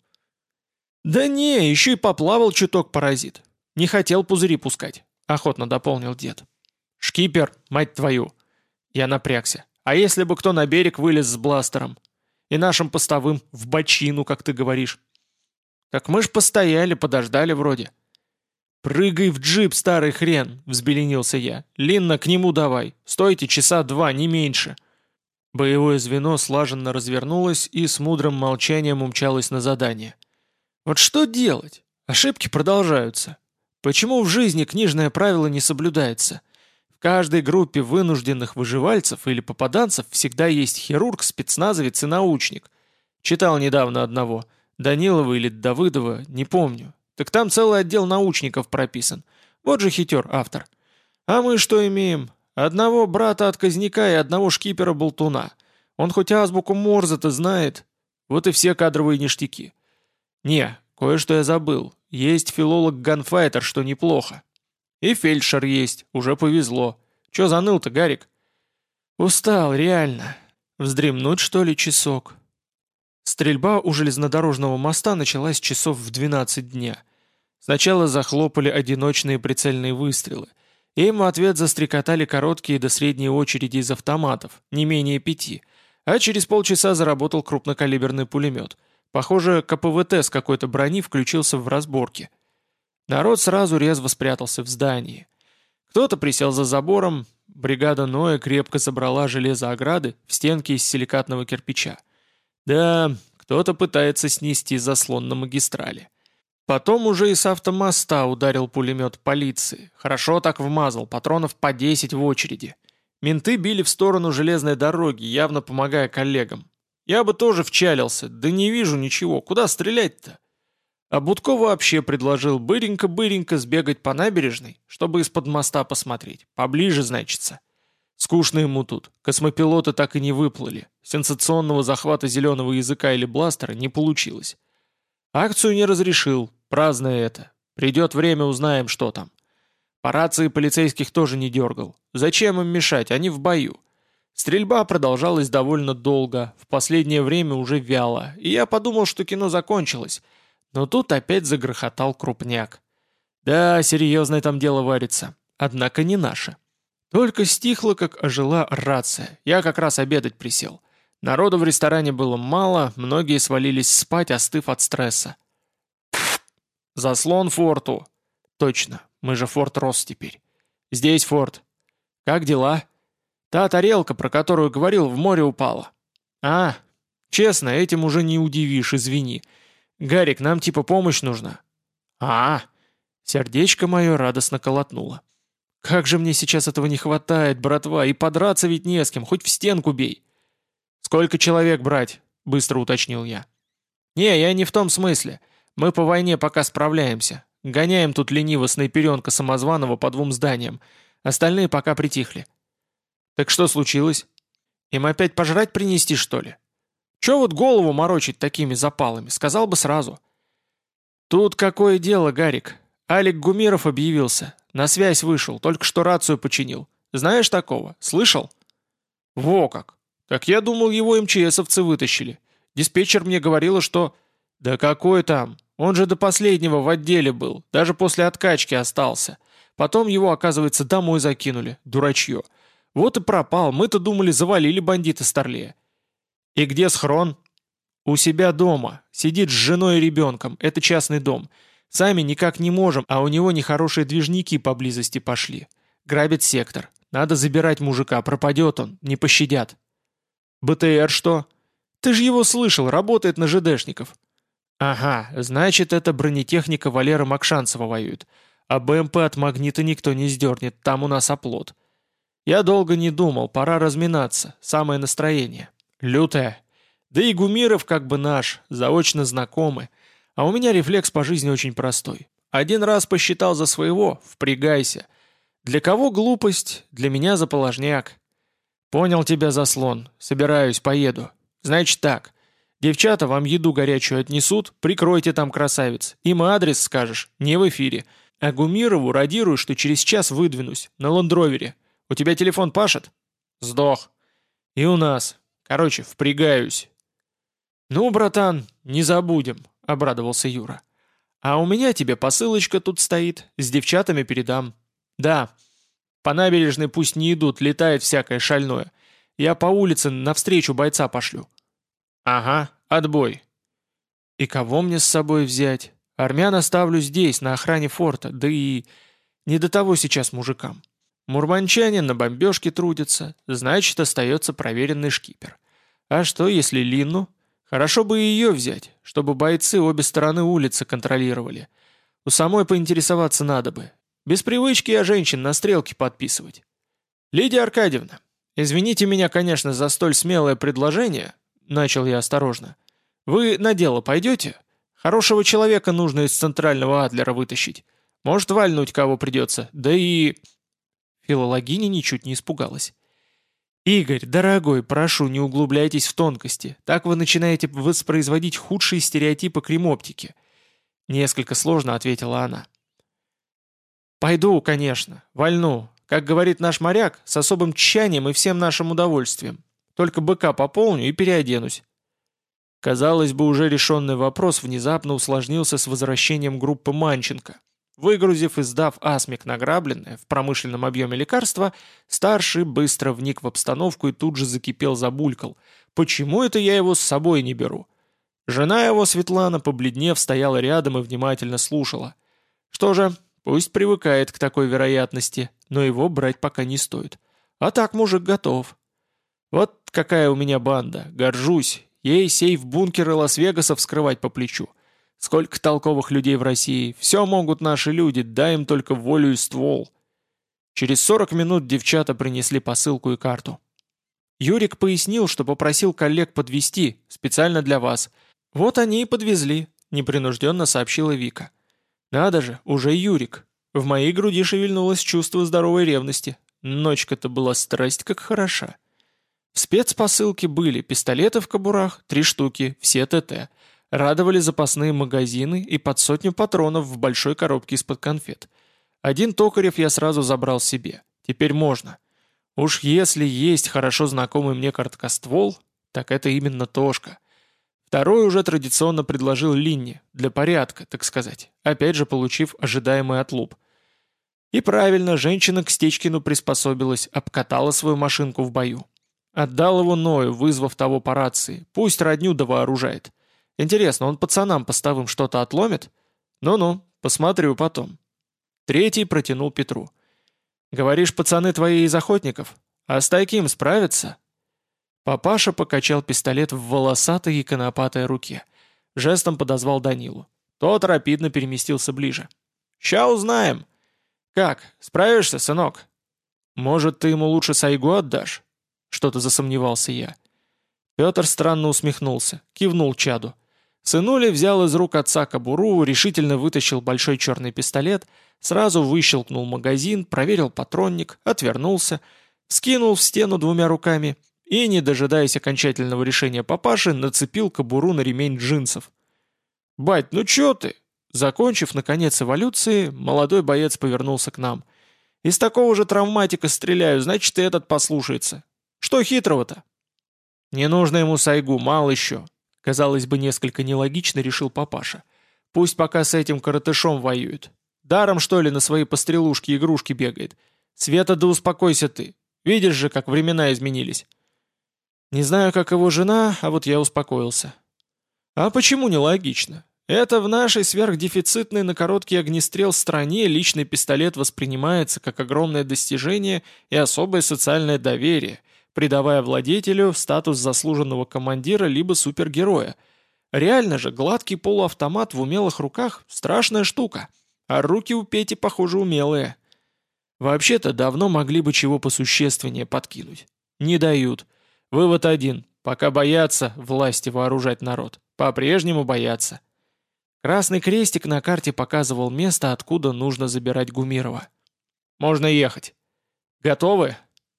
«Да не, еще и поплавал чуток паразит. Не хотел пузыри пускать», — охотно дополнил дед. «Шкипер, мать твою!» Я напрягся. «А если бы кто на берег вылез с бластером? И нашим постовым в бочину, как ты говоришь?» «Так мы ж постояли, подождали вроде». «Прыгай в джип, старый хрен!» — взбеленился я. «Линна, к нему давай. Стойте часа два, не меньше». Боевое звено слаженно развернулось и с мудрым молчанием умчалось на задание. Вот что делать? Ошибки продолжаются. Почему в жизни книжное правило не соблюдается? В каждой группе вынужденных выживальцев или попаданцев всегда есть хирург, спецназовец и научник. Читал недавно одного. Данилова или Давыдова, не помню. Так там целый отдел научников прописан. Вот же хитер автор. А мы что имеем? Одного брата-отказника и одного шкипера-болтуна. Он хоть азбуку Морзе-то знает. Вот и все кадровые ништяки. Не, кое-что я забыл. Есть филолог-ганфайтер, что неплохо. И фельдшер есть, уже повезло. Че заныл-то, Гарик? Устал, реально. Вздремнуть, что ли, часок? Стрельба у железнодорожного моста началась часов в двенадцать дня. Сначала захлопали одиночные прицельные выстрелы. Им в ответ застрекотали короткие до средней очереди из автоматов, не менее пяти. А через полчаса заработал крупнокалиберный пулемет. Похоже, КПВТ с какой-то брони включился в разборки. Народ сразу резво спрятался в здании. Кто-то присел за забором, бригада Ноя крепко забрала железоограды в стенки из силикатного кирпича. Да, кто-то пытается снести заслон на магистрали. Потом уже и с автомоста ударил пулемет полиции. Хорошо так вмазал, патронов по десять в очереди. Менты били в сторону железной дороги, явно помогая коллегам. Я бы тоже вчалился, да не вижу ничего, куда стрелять-то? А Будко вообще предложил быренько-быренько сбегать по набережной, чтобы из-под моста посмотреть. Поближе, значится. Скучно ему тут. Космопилоты так и не выплыли. Сенсационного захвата зеленого языка или бластера не получилось. Акцию не разрешил. Праздное это. Придет время, узнаем, что там. По рации полицейских тоже не дергал. Зачем им мешать? Они в бою. Стрельба продолжалась довольно долго, в последнее время уже вяло, и я подумал, что кино закончилось. Но тут опять загрохотал крупняк. Да, серьезное там дело варится. Однако не наше. Только стихло, как ожила рация. Я как раз обедать присел. Народу в ресторане было мало, многие свалились спать, остыв от стресса. Заслон форту. Точно, мы же форт Росс теперь. Здесь форт. Как дела? Та тарелка, про которую говорил, в море упала. А, честно, этим уже не удивишь, извини. Гарик, нам типа помощь нужна. А, сердечко мое радостно колотнуло. Как же мне сейчас этого не хватает, братва, и подраться ведь не с кем, хоть в стенку бей. «Сколько человек брать?» — быстро уточнил я. «Не, я не в том смысле. Мы по войне пока справляемся. Гоняем тут лениво снайперенка самозваного по двум зданиям. Остальные пока притихли». «Так что случилось? Им опять пожрать принести, что ли? Че вот голову морочить такими запалами? Сказал бы сразу». «Тут какое дело, Гарик? Алик Гумиров объявился. На связь вышел, только что рацию починил. Знаешь такого? Слышал?» «Во как! Так я думал, его МЧСовцы вытащили. Диспетчер мне говорила, что...» «Да какой там? Он же до последнего в отделе был, даже после откачки остался. Потом его, оказывается, домой закинули, дурачье. Вот и пропал, мы-то думали, завалили бандиты Старлея». «И где схрон?» «У себя дома. Сидит с женой и ребенком. Это частный дом. Сами никак не можем, а у него нехорошие движники поблизости пошли. Грабит сектор. Надо забирать мужика, пропадет он, не пощадят». «БТР что?» «Ты же его слышал, работает на ЖДшников». «Ага, значит, это бронетехника Валера Макшанцева воюет. А БМП от магнита никто не сдернет, там у нас оплот». Я долго не думал, пора разминаться, самое настроение. Лютое. Да и Гумиров как бы наш, заочно знакомый. А у меня рефлекс по жизни очень простой. Один раз посчитал за своего, впрягайся. Для кого глупость, для меня заположняк. Понял тебя, заслон, собираюсь, поеду. Значит так, девчата вам еду горячую отнесут, прикройте там красавиц. Им адрес скажешь, не в эфире. А Гумирову радирую, что через час выдвинусь, на ландровере. У тебя телефон пашет? Сдох. И у нас. Короче, впрягаюсь. «Ну, братан, не забудем», — обрадовался Юра. «А у меня тебе посылочка тут стоит, с девчатами передам. Да, по набережной пусть не идут, летает всякое шальное. Я по улице навстречу бойца пошлю». «Ага, отбой». «И кого мне с собой взять? Армян оставлю здесь, на охране форта, да и... не до того сейчас мужикам. Мурманчане на бомбежке трудятся, значит, остается проверенный шкипер. А что, если Линну? Хорошо бы и ее взять, чтобы бойцы обе стороны улицы контролировали. У самой поинтересоваться надо бы. Без привычки я женщин на стрелки подписывать. Лидия Аркадьевна, извините меня, конечно, за столь смелое предложение, начал я осторожно. Вы на дело пойдете? Хорошего человека нужно из центрального Адлера вытащить. Может, вальнуть кого придется, да и... Филологиня ничуть не испугалась. «Игорь, дорогой, прошу, не углубляйтесь в тонкости. Так вы начинаете воспроизводить худшие стереотипы кремоптики». Несколько сложно ответила она. «Пойду, конечно, вольну. Как говорит наш моряк, с особым тщанием и всем нашим удовольствием. Только быка пополню и переоденусь». Казалось бы, уже решенный вопрос внезапно усложнился с возвращением группы Манченко. Выгрузив и сдав асмик награбленное в промышленном объеме лекарства, старший быстро вник в обстановку и тут же закипел, забулькал. «Почему это я его с собой не беру?» Жена его, Светлана, побледнев, стояла рядом и внимательно слушала. Что же, пусть привыкает к такой вероятности, но его брать пока не стоит. А так мужик готов. Вот какая у меня банда, горжусь. Ей сейф-бункеры Лас-Вегаса вскрывать по плечу. Сколько толковых людей в России, все могут наши люди, дай им только волю и ствол. Через сорок минут девчата принесли посылку и карту. Юрик пояснил, что попросил коллег подвезти, специально для вас. Вот они и подвезли, непринужденно сообщила Вика. Надо же, уже Юрик. В моей груди шевельнулось чувство здоровой ревности. Ночка-то была страсть как хороша. В спецпосылке были пистолеты в кобурах, три штуки, все ТТ. Радовали запасные магазины и под сотню патронов в большой коробке из-под конфет. Один Токарев я сразу забрал себе. Теперь можно. Уж если есть хорошо знакомый мне короткоствол, так это именно Тошка. Второй уже традиционно предложил Линне, для порядка, так сказать, опять же получив ожидаемый отлуп. И правильно, женщина к Стечкину приспособилась, обкатала свою машинку в бою. Отдал его Ною, вызвав того по рации. Пусть родню довооружает. Интересно, он пацанам постовым что-то отломит? Ну-ну, посмотрю потом. Третий протянул Петру. «Говоришь, пацаны твои из охотников? А с таким справятся?» Папаша покачал пистолет в волосатой и конопатой руке. Жестом подозвал Данилу. Тот рапидно переместился ближе. «Ща узнаем». «Как, справишься, сынок?» «Может, ты ему лучше сайгу отдашь?» Что-то засомневался я. Петр странно усмехнулся, кивнул чаду. Сынуля взял из рук отца кобуру, решительно вытащил большой черный пистолет, сразу выщелкнул магазин, проверил патронник, отвернулся, скинул в стену двумя руками и, не дожидаясь окончательного решения папаши, нацепил кобуру на ремень джинсов. «Бать, ну чё ты?» Закончив, наконец, эволюции, молодой боец повернулся к нам. «Из такого же травматика стреляю, значит, и этот послушается. Что хитрого-то?» «Не нужно ему сайгу, мало еще», — казалось бы, несколько нелогично решил папаша. «Пусть пока с этим коротышом воюет. Даром, что ли, на свои пострелушки игрушки бегает. Света, да успокойся ты. Видишь же, как времена изменились». Не знаю, как его жена, а вот я успокоился. А почему нелогично? Это в нашей сверхдефицитной на короткий огнестрел стране личный пистолет воспринимается как огромное достижение и особое социальное доверие, придавая владетелю статус заслуженного командира либо супергероя. Реально же, гладкий полуавтомат в умелых руках – страшная штука, а руки у Пети, похоже, умелые. Вообще-то давно могли бы чего посущественнее подкинуть. Не дают. Вывод один. Пока боятся власти вооружать народ. По-прежнему боятся. Красный крестик на карте показывал место, откуда нужно забирать Гумирова. «Можно ехать. Готовы?»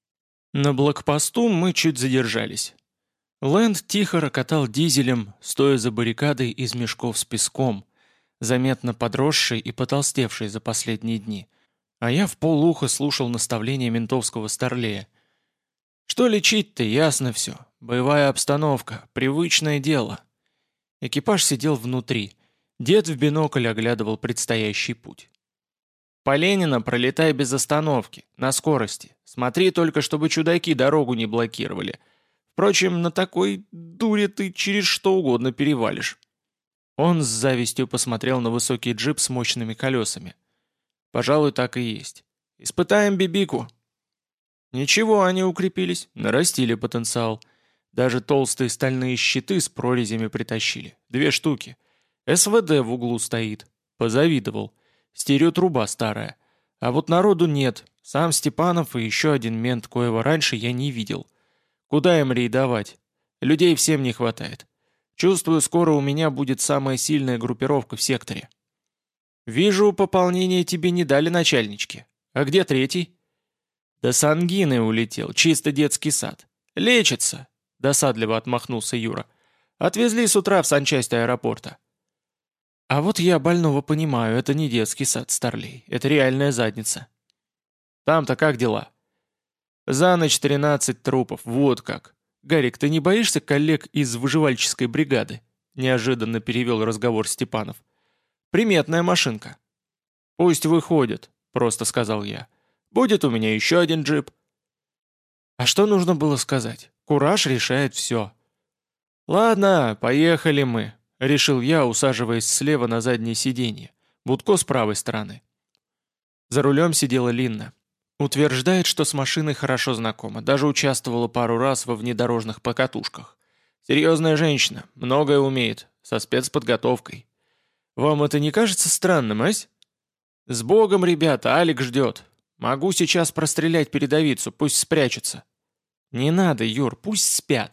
На блокпосту мы чуть задержались. Лэнд тихо рокотал дизелем, стоя за баррикадой из мешков с песком, заметно подросший и потолстевший за последние дни. А я в полуха слушал наставления ментовского старлея. Что лечить-то, ясно все. Боевая обстановка, привычное дело. Экипаж сидел внутри. Дед в бинокль оглядывал предстоящий путь. «По Ленина пролетай без остановки, на скорости. Смотри только, чтобы чудаки дорогу не блокировали. Впрочем, на такой дуре ты через что угодно перевалишь». Он с завистью посмотрел на высокий джип с мощными колесами. «Пожалуй, так и есть. Испытаем бибику». Ничего, они укрепились, нарастили потенциал. Даже толстые стальные щиты с прорезями притащили. Две штуки. СВД в углу стоит. Позавидовал. Стереотруба старая. А вот народу нет. Сам Степанов и еще один мент, коего раньше я не видел. Куда им рейдовать? Людей всем не хватает. Чувствую, скоро у меня будет самая сильная группировка в секторе. Вижу, пополнение тебе не дали начальнички. А где третий? Да с ангиной улетел, чисто детский сад. Лечится, досадливо отмахнулся Юра. Отвезли с утра в санчасть аэропорта. А вот я больного понимаю, это не детский сад, старлей, это реальная задница. Там-то как дела? За ночь тринадцать трупов, вот как. Гарик, ты не боишься коллег из выживальческой бригады? Неожиданно перевел разговор Степанов. Приметная машинка. Пусть выходит, просто сказал я. Будет у меня еще один джип. А что нужно было сказать? Кураж решает все. Ладно, поехали мы. Решил я, усаживаясь слева на заднее сиденье. Будко с правой стороны. За рулем сидела Линна. Утверждает, что с машиной хорошо знакома, даже участвовала пару раз во внедорожных покатушках. Серьезная женщина, многое умеет, со спецподготовкой. Вам это не кажется странным, ась? С Богом, ребята, Алик ждет. Могу сейчас прострелять передовицу, пусть спрячется. Не надо, Юр, пусть спят.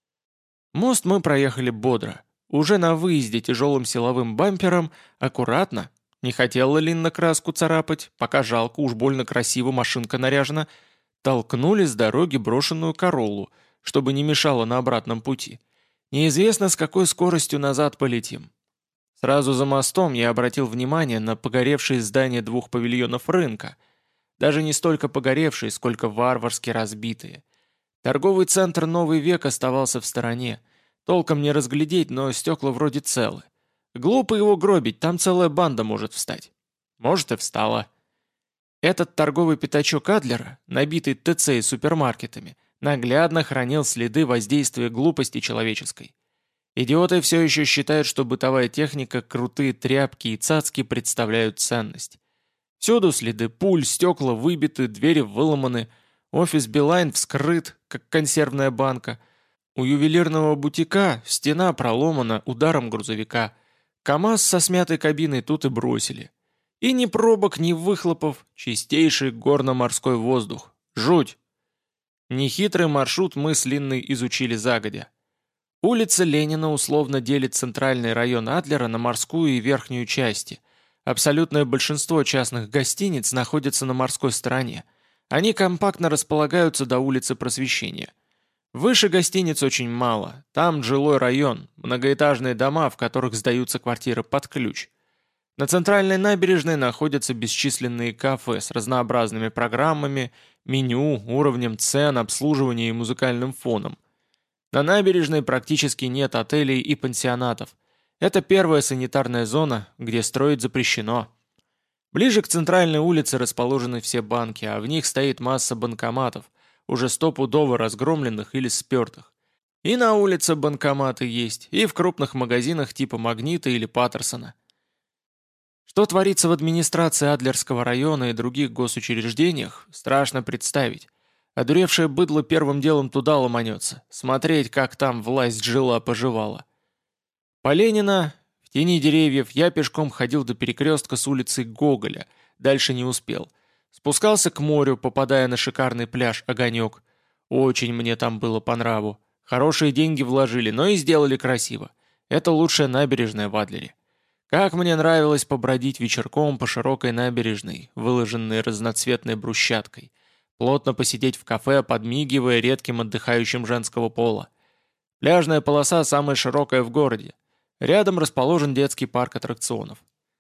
Мост мы проехали бодро. Уже на выезде тяжелым силовым бампером, аккуратно, не хотела Линна краску царапать, пока жалко, уж больно красиво машинка наряжена, толкнули с дороги брошенную Короллу, чтобы не мешало на обратном пути. Неизвестно, с какой скоростью назад полетим. Сразу за мостом я обратил внимание на погоревшие здания двух павильонов рынка, даже не столько погоревшие, сколько варварски разбитые. Торговый центр «Новый век» оставался в стороне. Толком не разглядеть, но стекла вроде целы. Глупо его гробить, там целая банда может встать. Может и встала. Этот торговый пятачок Адлера, набитый ТЦ и супермаркетами, наглядно хранил следы воздействия глупости человеческой. Идиоты все еще считают, что бытовая техника, крутые тряпки и цацки представляют ценность. Всюду следы пуль, стекла выбиты, двери выломаны, офис Билайн вскрыт, как консервная банка. У ювелирного бутика стена проломана ударом грузовика. КамАЗ со смятой кабиной тут и бросили. И ни пробок, ни выхлопов, чистейший горно-морской воздух. Жуть! Нехитрый маршрут мы с Линной изучили загодя. Улица Ленина условно делит центральный район Адлера на морскую и верхнюю части. Абсолютное большинство частных гостиниц находится на морской стороне. Они компактно располагаются до улицы Просвещения. Выше гостиниц очень мало. Там жилой район, многоэтажные дома, в которых сдаются квартиры под ключ. На центральной набережной находятся бесчисленные кафе с разнообразными программами, меню, уровнем цен, обслуживанием и музыкальным фоном. На набережной практически нет отелей и пансионатов. Это первая санитарная зона, где строить запрещено. Ближе к центральной улице расположены все банки, а в них стоит масса банкоматов, уже стопудово разгромленных или спертых. И на улице банкоматы есть, и в крупных магазинах типа «Магнита» или «Паттерсона». Что творится в администрации Адлерского района и других госучреждениях, страшно представить. Одуревшее быдло первым делом туда ломанется, смотреть, как там власть жила-поживала. По Ленина, в тени деревьев, я пешком ходил до перекрестка с улицы Гоголя, дальше не успел. Спускался к морю, попадая на шикарный пляж «Огонек». Очень мне там было по нраву. Хорошие деньги вложили, но и сделали красиво. Это лучшая набережная в Адлере. Как мне нравилось побродить вечерком по широкой набережной, выложенной разноцветной брусчаткой. Плотно посидеть в кафе, подмигивая редким отдыхающим женского пола. Пляжная полоса самая широкая в городе. Рядом расположен детский парк аттракционов.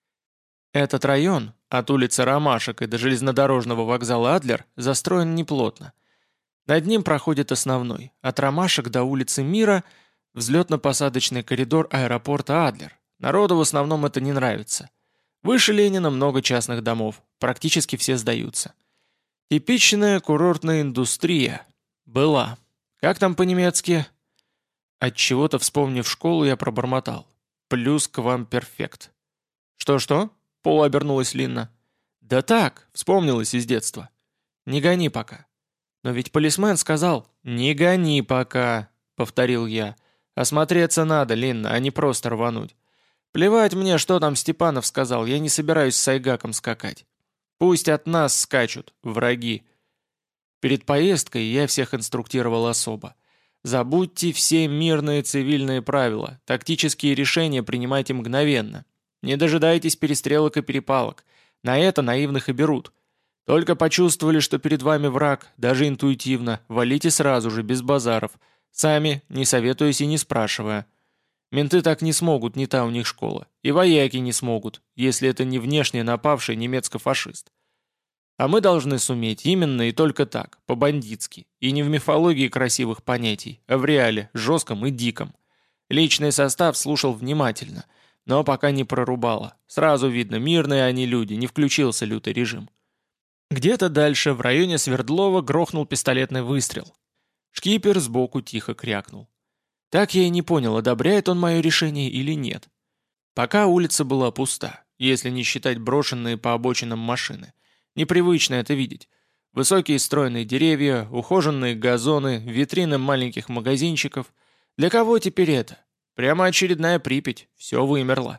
Этот район, от улицы Ромашек и до железнодорожного вокзала Адлер, застроен неплотно. Над ним проходит основной, от Ромашек до улицы Мира, взлетно-посадочный коридор аэропорта Адлер. Народу в основном это не нравится. Выше Ленина много частных домов, практически все сдаются. Типичная курортная индустрия. Была. Как там по-немецки? Отчего-то, вспомнив школу, я пробормотал. Плюс к вам перфект. Что-что? Полуобернулась Линна. Да так, вспомнилось из детства. Не гони пока. Но ведь полисмен сказал. Не гони пока, повторил я. Осмотреться надо, Линна, а не просто рвануть. Плевать мне, что там Степанов сказал, я не собираюсь с Айгаком скакать. Пусть от нас скачут, враги. Перед поездкой я всех инструктировал особо. Забудьте все мирные цивильные правила, тактические решения принимайте мгновенно. Не дожидайтесь перестрелок и перепалок. На это наивных и берут. Только почувствовали, что перед вами враг, даже интуитивно, валите сразу же, без базаров. Сами, не советуясь и не спрашивая. Менты так не смогут, не та у них школа. И вояки не смогут, если это не внешне напавший немецко-фашист. А мы должны суметь именно и только так, по-бандитски, и не в мифологии красивых понятий, а в реале, жестком и диком. Личный состав слушал внимательно, но пока не прорубало. Сразу видно, мирные они люди, не включился лютый режим. Где-то дальше, в районе Свердлова, грохнул пистолетный выстрел. Шкипер сбоку тихо крякнул. Так я и не понял, одобряет он мое решение или нет. Пока улица была пуста, если не считать брошенные по обочинам машины. Непривычно это видеть. Высокие стройные деревья, ухоженные газоны, витрины маленьких магазинчиков. Для кого теперь это? Прямо очередная Припять, все вымерло.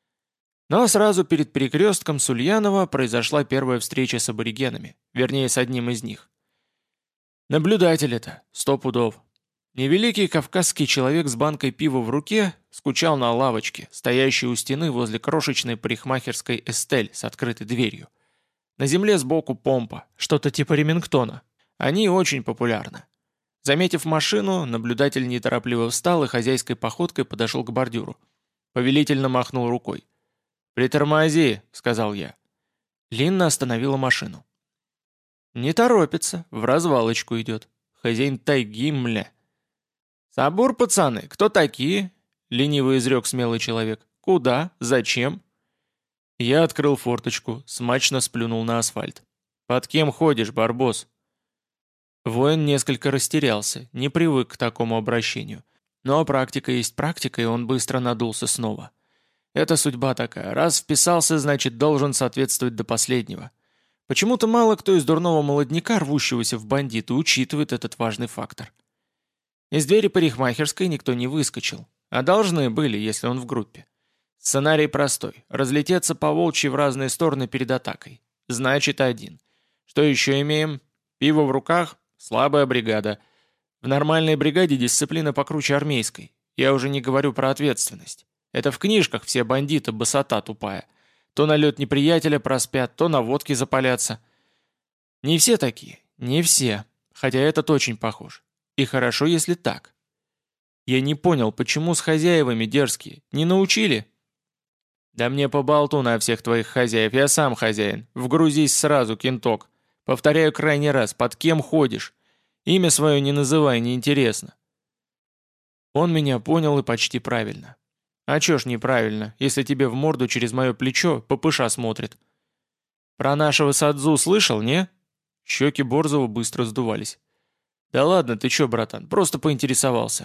Но сразу перед перекрестком с Ульянова произошла первая встреча с аборигенами, вернее, с одним из них. Наблюдатель это, сто пудов. Невеликий кавказский человек с банкой пива в руке скучал на лавочке, стоящей у стены возле крошечной парикмахерской «Эстель» с открытой дверью. На земле сбоку помпа, что-то типа Ремингтона. Они очень популярны. Заметив машину, наблюдатель неторопливо встал и хозяйской походкой подошел к бордюру. Повелительно махнул рукой. «Притормози», — сказал я. Линна остановила машину. «Не торопится, в развалочку идет. Хозяин тайги, мля». «Сабур, пацаны, кто такие?» — лениво изрек смелый человек. «Куда? Зачем?» Я открыл форточку, смачно сплюнул на асфальт. «Под кем ходишь, барбос?» Воин несколько растерялся, не привык к такому обращению. Но практика есть практика, и он быстро надулся снова. Это судьба такая. Раз вписался, значит, должен соответствовать до последнего. Почему-то мало кто из дурного молодняка, рвущегося в бандиты, учитывает этот важный фактор. Из двери парикмахерской никто не выскочил. А должны были, если он в группе. Сценарий простой. Разлететься по волчьи в разные стороны перед атакой. Значит, один. Что еще имеем? Пиво в руках? Слабая бригада. В нормальной бригаде дисциплина покруче армейской. Я уже не говорю про ответственность. Это в книжках все бандиты, босота тупая. То на лед неприятеля проспят, то на водке запалятся. Не все такие, не все. Хотя этот очень похож. И хорошо, если так. Я не понял, почему с хозяевами дерзкие? Не научили? Да мне по болту на всех твоих хозяев, я сам хозяин. Вгрузись сразу, кенток. Повторяю крайний раз, под кем ходишь? Имя свое не называй, неинтересно. Он меня понял и почти правильно. А чё ж неправильно, если тебе в морду через мое плечо ППШ смотрит? Про нашего Садзу слышал, не? Щеки Борзова быстро сдувались. Да ладно, ты чё, братан, просто поинтересовался.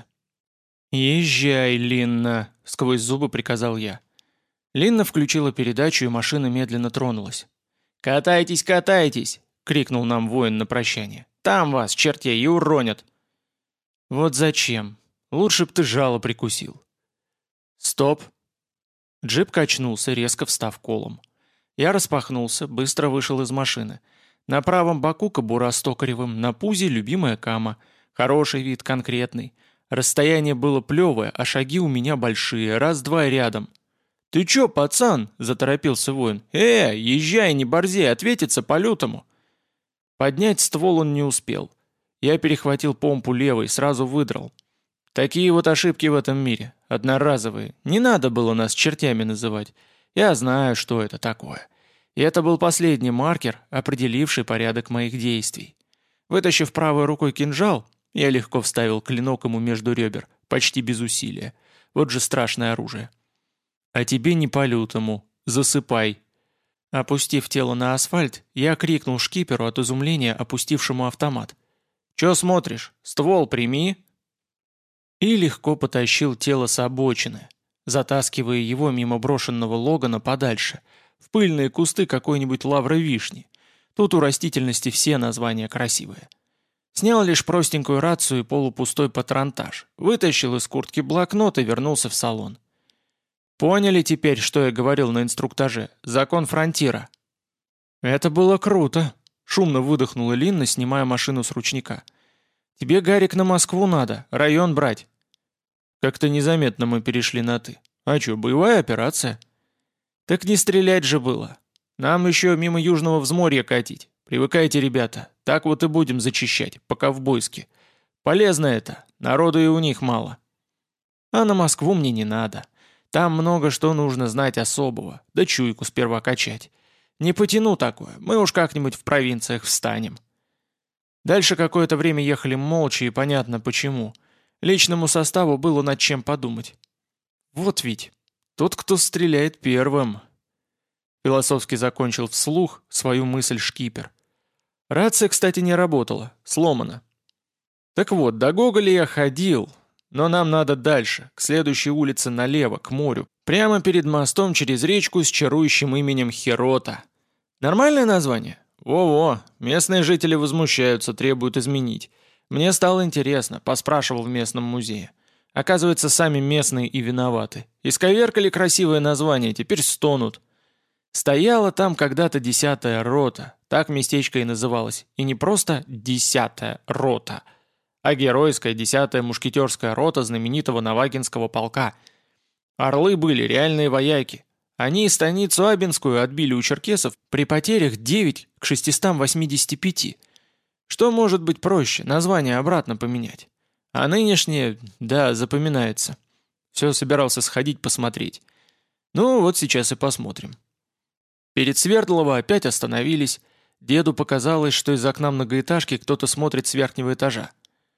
«Езжай, Линна», — сквозь зубы приказал я. Линна включила передачу, и машина медленно тронулась. «Катайтесь, катайтесь!» — крикнул нам воин на прощание. «Там вас, чертей, и уронят!» «Вот зачем? Лучше б ты жало прикусил». «Стоп!» Джип качнулся, резко встав колом. Я распахнулся, быстро вышел из машины. На правом боку кобура с токаревым, на пузе любимая кама. Хороший вид, конкретный. Расстояние было плевое, а шаги у меня большие, раз-два и рядом. «Ты чё, пацан?» – заторопился воин. «Э, езжай, не борзей, ответиться по-лютому». Поднять ствол он не успел. Я перехватил помпу левой, сразу выдрал. Такие вот ошибки в этом мире, одноразовые. Не надо было нас чертями называть. Я знаю, что это такое. И это был последний маркер, определивший порядок моих действий. Вытащив правой рукой кинжал, я легко вставил клинок ему между ребер, почти без усилия. Вот же страшное оружие. «А тебе не по-лютому. Засыпай». Опустив тело на асфальт, я крикнул шкиперу от изумления, опустившему автомат. «Чё смотришь? Ствол прими!» И легко потащил тело с обочины, затаскивая его мимо брошенного Логана подальше, в пыльные кусты какой-нибудь лавровишни. Тут у растительности все названия красивые. Снял лишь простенькую рацию и полупустой патронтаж, вытащил из куртки блокнот и вернулся в салон. Поняли теперь, что я говорил на инструктаже? Закон фронтира. Это было круто. Шумно выдохнула Линна, снимая машину с ручника. Тебе, Гарик, на Москву надо, район брать. Как-то незаметно мы перешли на «ты». А чё, боевая операция? Так не стрелять же было. Нам еще мимо Южного взморья катить. Привыкайте, ребята, так вот и будем зачищать, по-ковбойски. Полезно это, народу и у них мало. А на Москву мне не надо. Там много что нужно знать особого, да чуйку сперва качать. Не потяну такое, мы уж как-нибудь в провинциях встанем. Дальше какое-то время ехали молча, и понятно почему. Личному составу было над чем подумать. Вот ведь, тот, кто стреляет первым. Философски закончил вслух свою мысль шкипер. Рация, кстати, не работала, сломана. Так вот, до Гоголя я ходил, но нам надо дальше, к следующей улице налево, к морю, прямо перед мостом через речку с чарующим именем Хирота. Нормальное название? Во-во, местные жители возмущаются, требуют изменить. Мне стало интересно, поспрашивал в местном музее. Оказывается, сами местные и виноваты. Исковеркали красивое название, теперь стонут. Стояла там когда-то десятая рота, так местечко и называлось. И не просто «десятая рота», а геройская десятая мушкетерская рота знаменитого Навагинского полка. Орлы были реальные вояки. Они станицу Абинскую отбили у черкесов при потерях девять к шестистам восьмидесяти пяти. Что может быть проще, название обратно поменять? А нынешнее, да, запоминается. Все собирался сходить посмотреть. Ну, вот сейчас и посмотрим. Перед Свердлово опять остановились. Деду показалось, что из окна многоэтажки кто-то смотрит с верхнего этажа.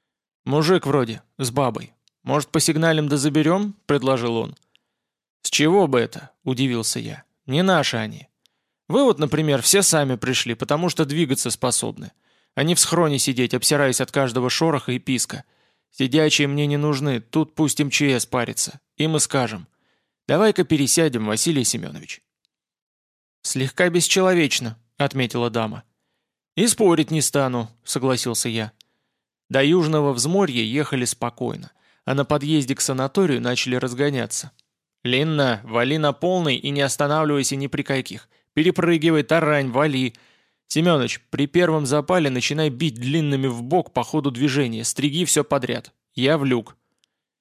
«Мужик вроде, с бабой. Может, посигналим да заберем?» — предложил он. «С чего бы это?» — удивился я. «Не наши они. Вы вот, например, все сами пришли, потому что двигаться способны. А не в схроне сидеть, обсираясь от каждого шороха и писка. Сидячие мне не нужны, тут пусть эм че эс парится. И мы скажем. Давай-ка пересядем, Василий Семенович». «Слегка бесчеловечно», — отметила дама. «И спорить не стану», — согласился я. До Южного взморья ехали спокойно, а на подъезде к санаторию начали разгоняться. «Линна, вали на полный и не останавливайся ни при каких. Перепрыгивай, тарань, вали. Семёныч, при первом запале начинай бить длинными в бок по ходу движения, стриги все подряд. Я в люк».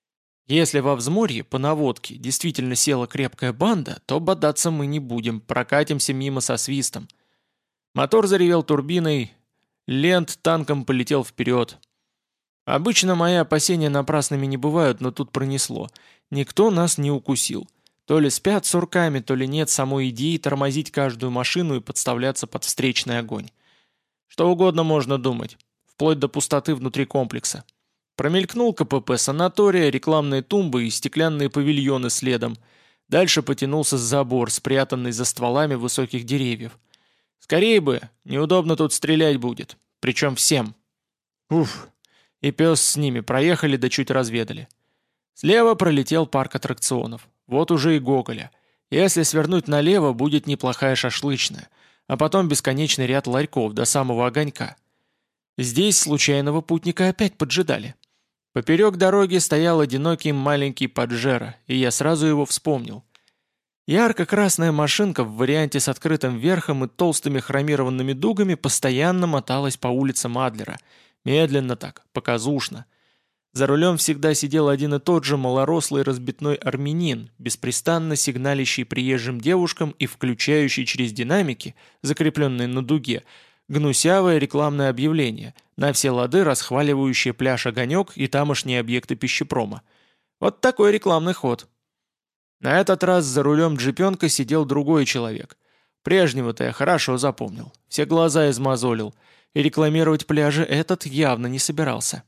Если во взморье по наводке действительно села крепкая банда, то бодаться мы не будем, прокатимся мимо со свистом. Мотор заревел турбиной, Лент танком полетел вперед. Обычно мои опасения напрасными не бывают, но тут пронесло. Никто нас не укусил. То ли спят сурками, то ли нет самой идеи тормозить каждую машину и подставляться под встречный огонь. Что угодно можно думать, вплоть до пустоты внутри комплекса. Промелькнул КПП санатория, рекламные тумбы и стеклянные павильоны следом. Дальше потянулся забор, спрятанный за стволами высоких деревьев. Скорее бы, неудобно тут стрелять будет. Причем всем. Уф. И пес с ними проехали да чуть разведали. Слева пролетел парк аттракционов. Вот уже и Гоголя. Если свернуть налево, будет неплохая шашлычная. А потом бесконечный ряд ларьков до самого огонька. Здесь случайного путника опять поджидали. Поперек дороги стоял одинокий маленький Паджеро, и я сразу его вспомнил. Ярко-красная машинка в варианте с открытым верхом и толстыми хромированными дугами постоянно моталась по улицам Адлера. Медленно так, показушно. За рулем всегда сидел один и тот же малорослый разбитной армянин, беспрестанно сигналящий приезжим девушкам и включающий через динамики, закрепленные на дуге, гнусявое рекламное объявление, на все лады расхваливающее пляж «Огонек» и тамошние объекты пищепрома. Вот такой рекламный ход. На этот раз за рулем джипенка сидел другой человек. Прежнего-то я хорошо запомнил, все глаза измозолил, и рекламировать пляжи этот явно не собирался.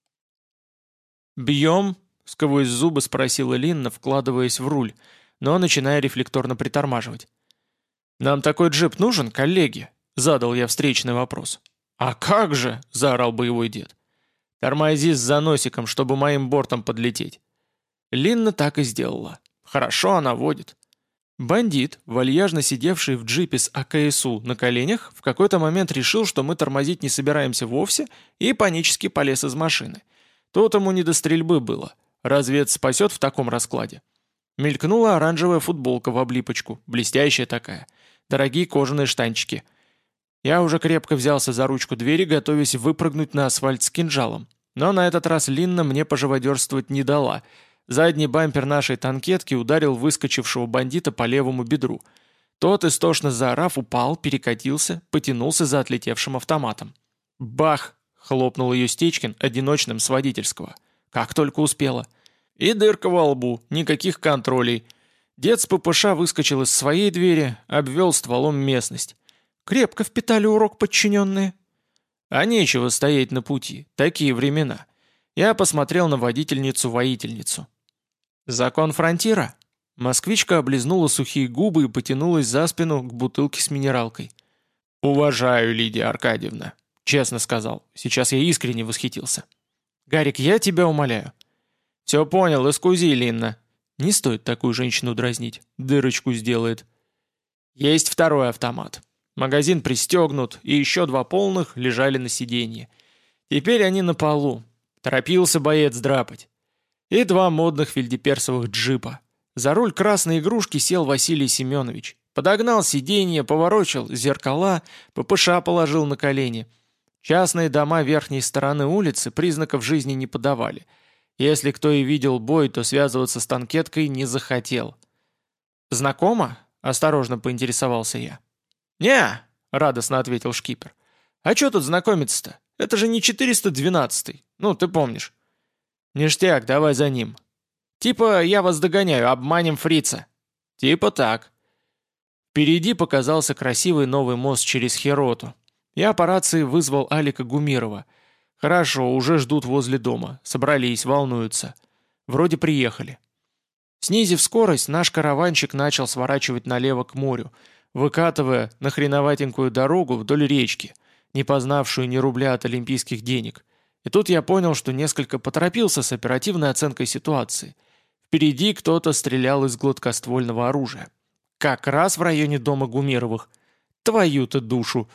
«Бьем?» — сквозь зубы спросила Линна, вкладываясь в руль, но начиная рефлекторно притормаживать. «Нам такой джип нужен, коллеги?» — задал я встречный вопрос. «А как же?» — заорал боевой дед. «Тормози с заносиком, чтобы моим бортом подлететь». Линна так и сделала. Хорошо она водит. Бандит, вальяжно сидевший в джипе с АКСУ на коленях, в какой-то момент решил, что мы тормозить не собираемся вовсе, и панически полез из машины. Тут ему не до стрельбы было. Разве это спасет в таком раскладе? Мелькнула оранжевая футболка в облипочку, блестящая такая. Дорогие кожаные штанчики. Я уже крепко взялся за ручку двери, готовясь выпрыгнуть на асфальт с кинжалом. Но на этот раз Линна мне поживодерствовать не дала. Задний бампер нашей танкетки ударил выскочившего бандита по левому бедру. Тот, истошно заорав, упал, перекатился, потянулся за отлетевшим автоматом. «Бах!» — хлопнул ее Стечкин одиночным с водительского. Как только успела. И дырка во лбу, никаких контролей. Дед с ППШ выскочил из своей двери, обвел стволом местность. Крепко впитали урок подчиненные. А нечего стоять на пути, такие времена. Я посмотрел на водительницу-воительницу. «Закон фронтира?» Москвичка облизнула сухие губы и потянулась за спину к бутылке с минералкой. «Уважаю, Лидия Аркадьевна», — честно сказал. Сейчас я искренне восхитился. «Гарик, я тебя умоляю». «Все понял, эскузи, Линна». Не стоит такую женщину дразнить, дырочку сделает. Есть второй автомат. Магазин пристегнут, и еще два полных лежали на сиденье. Теперь они на полу. Торопился боец драпать. И два модных фельдеперсовых джипа. За руль красной игрушки сел Василий Семенович. Подогнал сиденье, поворочил зеркала, ППШ положил на колени. Частные дома верхней стороны улицы признаков жизни не подавали. Если кто и видел бой, то связываться с танкеткой не захотел. «Знакомо?» – осторожно поинтересовался я. «Не», – радостно ответил шкипер. «А что тут знакомиться-то? Это же не четыреста двенадцатый. Ну, ты помнишь». «Ништяк, давай за ним». «Типа я вас догоняю, обманем фрица». «Типа так». Впереди показался красивый новый мост через Хероту. Я по рации вызвал Алика Гумирова. «Хорошо, уже ждут возле дома. Собрались, волнуются. Вроде приехали». Снизив скорость, наш караванчик начал сворачивать налево к морю, выкатывая на хреноватенькую дорогу вдоль речки, не познавшую ни рубля от олимпийских денег. И тут я понял, что несколько поторопился с оперативной оценкой ситуации. Впереди кто-то стрелял из гладкоствольного оружия. Как раз в районе дома Гумеровых. Твою-то душу!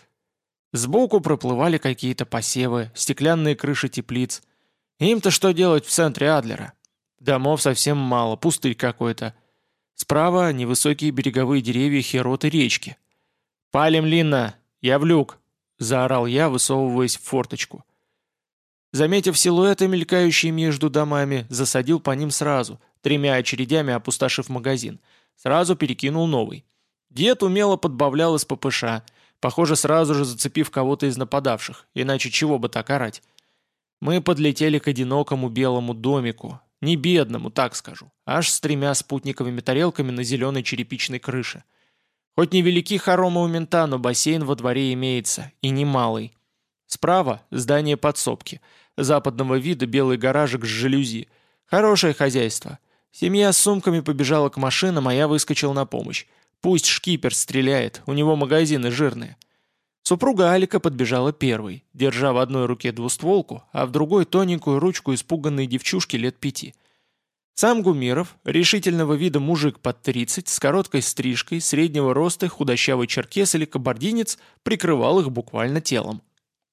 Сбоку проплывали какие-то посевы, стеклянные крыши теплиц. Им-то что делать в центре Адлера? Домов совсем мало, пустырь какой-то. Справа невысокие береговые деревья Хероты речки. «Палим, Линна! Я в люк!» — заорал я, высовываясь в форточку. Заметив силуэты, мелькающие между домами, засадил по ним сразу, тремя очередями опустошив магазин. Сразу перекинул новый. Дед умело подбавлял из ППШ, похоже, сразу же зацепив кого-то из нападавших, иначе чего бы так орать. Мы подлетели к одинокому белому домику, не бедному, так скажу, аж с тремя спутниковыми тарелками на зеленой черепичной крыше. Хоть невелики хоромы у мента, но бассейн во дворе имеется, и немалый. Справа здание подсобки, западного вида белый гаражик с жалюзи. Хорошее хозяйство. Семья с сумками побежала к машинам, а я выскочил на помощь. Пусть шкипер стреляет, у него магазины жирные. Супруга Алика подбежала первой, держа в одной руке двустволку, а в другой тоненькую ручку испуганной девчушки лет пяти. Сам Гумиров, решительного вида мужик под тридцать, с короткой стрижкой, среднего роста, худощавый черкес или кабардинец, прикрывал их буквально телом.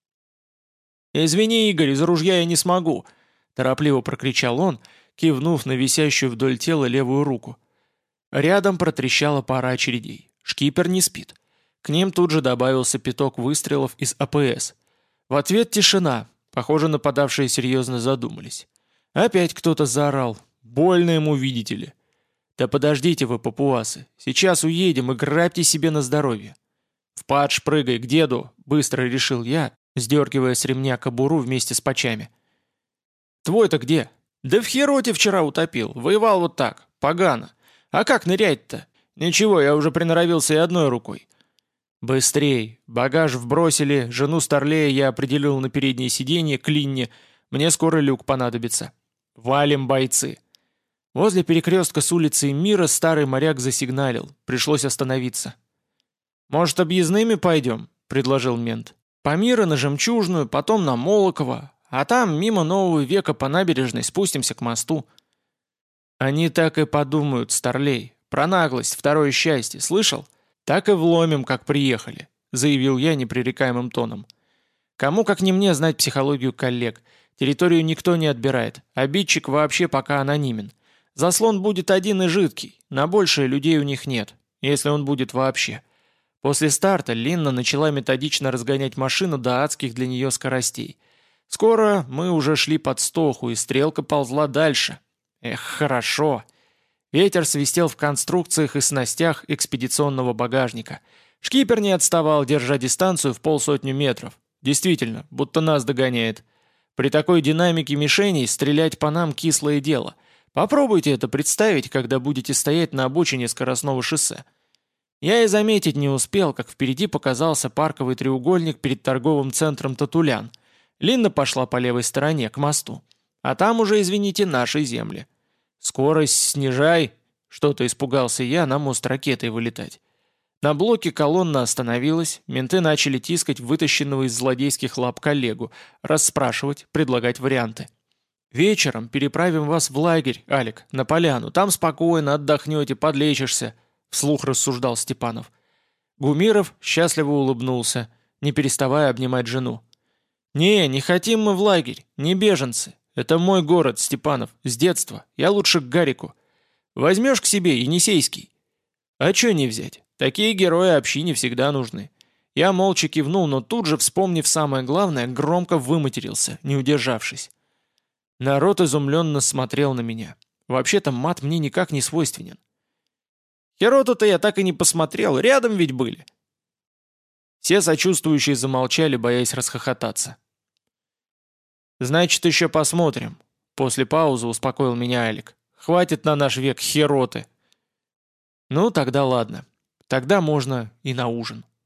«Извини, Игорь, из ружья я не смогу», — торопливо прокричал он, кивнув на висящую вдоль тела левую руку. Рядом протрещала пара очередей. Шкипер не спит. К ним тут же добавился пяток выстрелов из АПС. В ответ тишина. Похоже, нападавшие серьезно задумались. Опять кто-то заорал. Больно ему, видите ли. Да подождите вы, папуасы. Сейчас уедем и грабьте себе на здоровье. В падж прыгай к деду, быстро решил я, сдергивая с ремня кобуру вместе с пачами. Твой-то где? Да в Хероте вчера утопил. Воевал вот так. Погано. А как нырять-то? Ничего, я уже приноровился и одной рукой. Быстрей. Багаж вбросили, жену Старлея я определил на переднее сиденье, к Линне. Мне скоро люк понадобится. Валим, бойцы. Возле перекрестка с улицей Мира старый моряк засигналил. Пришлось остановиться. «Может, объездными пойдем?» — предложил мент. «По Мира на Жемчужную, потом на Молоково, а там мимо Нового века по набережной спустимся к мосту». «Они так и подумают, Старлей. Про наглость, второе счастье, слышал? Так и вломим, как приехали», — заявил я непререкаемым тоном. «Кому, как не мне, знать психологию коллег? Территорию никто не отбирает. Обидчик вообще пока анонимен. Заслон будет один и жидкий, на большее людей у них нет, если он будет вообще». После старта Линна начала методично разгонять машину до адских для нее скоростей. Скоро мы уже шли под стоху, и стрелка ползла дальше. Эх, хорошо. Ветер свистел в конструкциях и снастях экспедиционного багажника. Шкипер не отставал, держа дистанцию в полсотни метров. Действительно, будто нас догоняет. При такой динамике мишеней стрелять по нам кислое дело. Попробуйте это представить, когда будете стоять на обочине скоростного шоссе. Я и заметить не успел, как впереди показался парковый треугольник перед торговым центром «Татулян». Линна пошла по левой стороне, к мосту. А там уже, извините, наши земли. «Скорость снижай!» Что-то испугался я, на мост ракетой вылетать. На блоке колонна остановилась, менты начали тискать вытащенного из злодейских лап коллегу, расспрашивать, предлагать варианты. «Вечером переправим вас в лагерь, Алик, на поляну. Там спокойно отдохнете, подлечишься», — вслух рассуждал Степанов. Гумиров счастливо улыбнулся, не переставая обнимать жену. «Не, не хотим мы в лагерь, не беженцы. Это мой город, Степанов, с детства. Я лучше к Гарику. Возьмешь к себе Енисейский?» «А чё не взять? Такие герои общине всегда нужны». Я молча кивнул, но тут же, вспомнив самое главное, громко выматерился, не удержавшись. Народ изумленно смотрел на меня. Вообще-то мат мне никак не свойственен. Хероту-то я так и не посмотрел, рядом ведь были. Все сочувствующие замолчали, боясь расхохотаться. «Значит, еще посмотрим», — после паузы успокоил меня Алик. «Хватит на наш век хероты». «Ну, тогда ладно. Тогда можно и на ужин».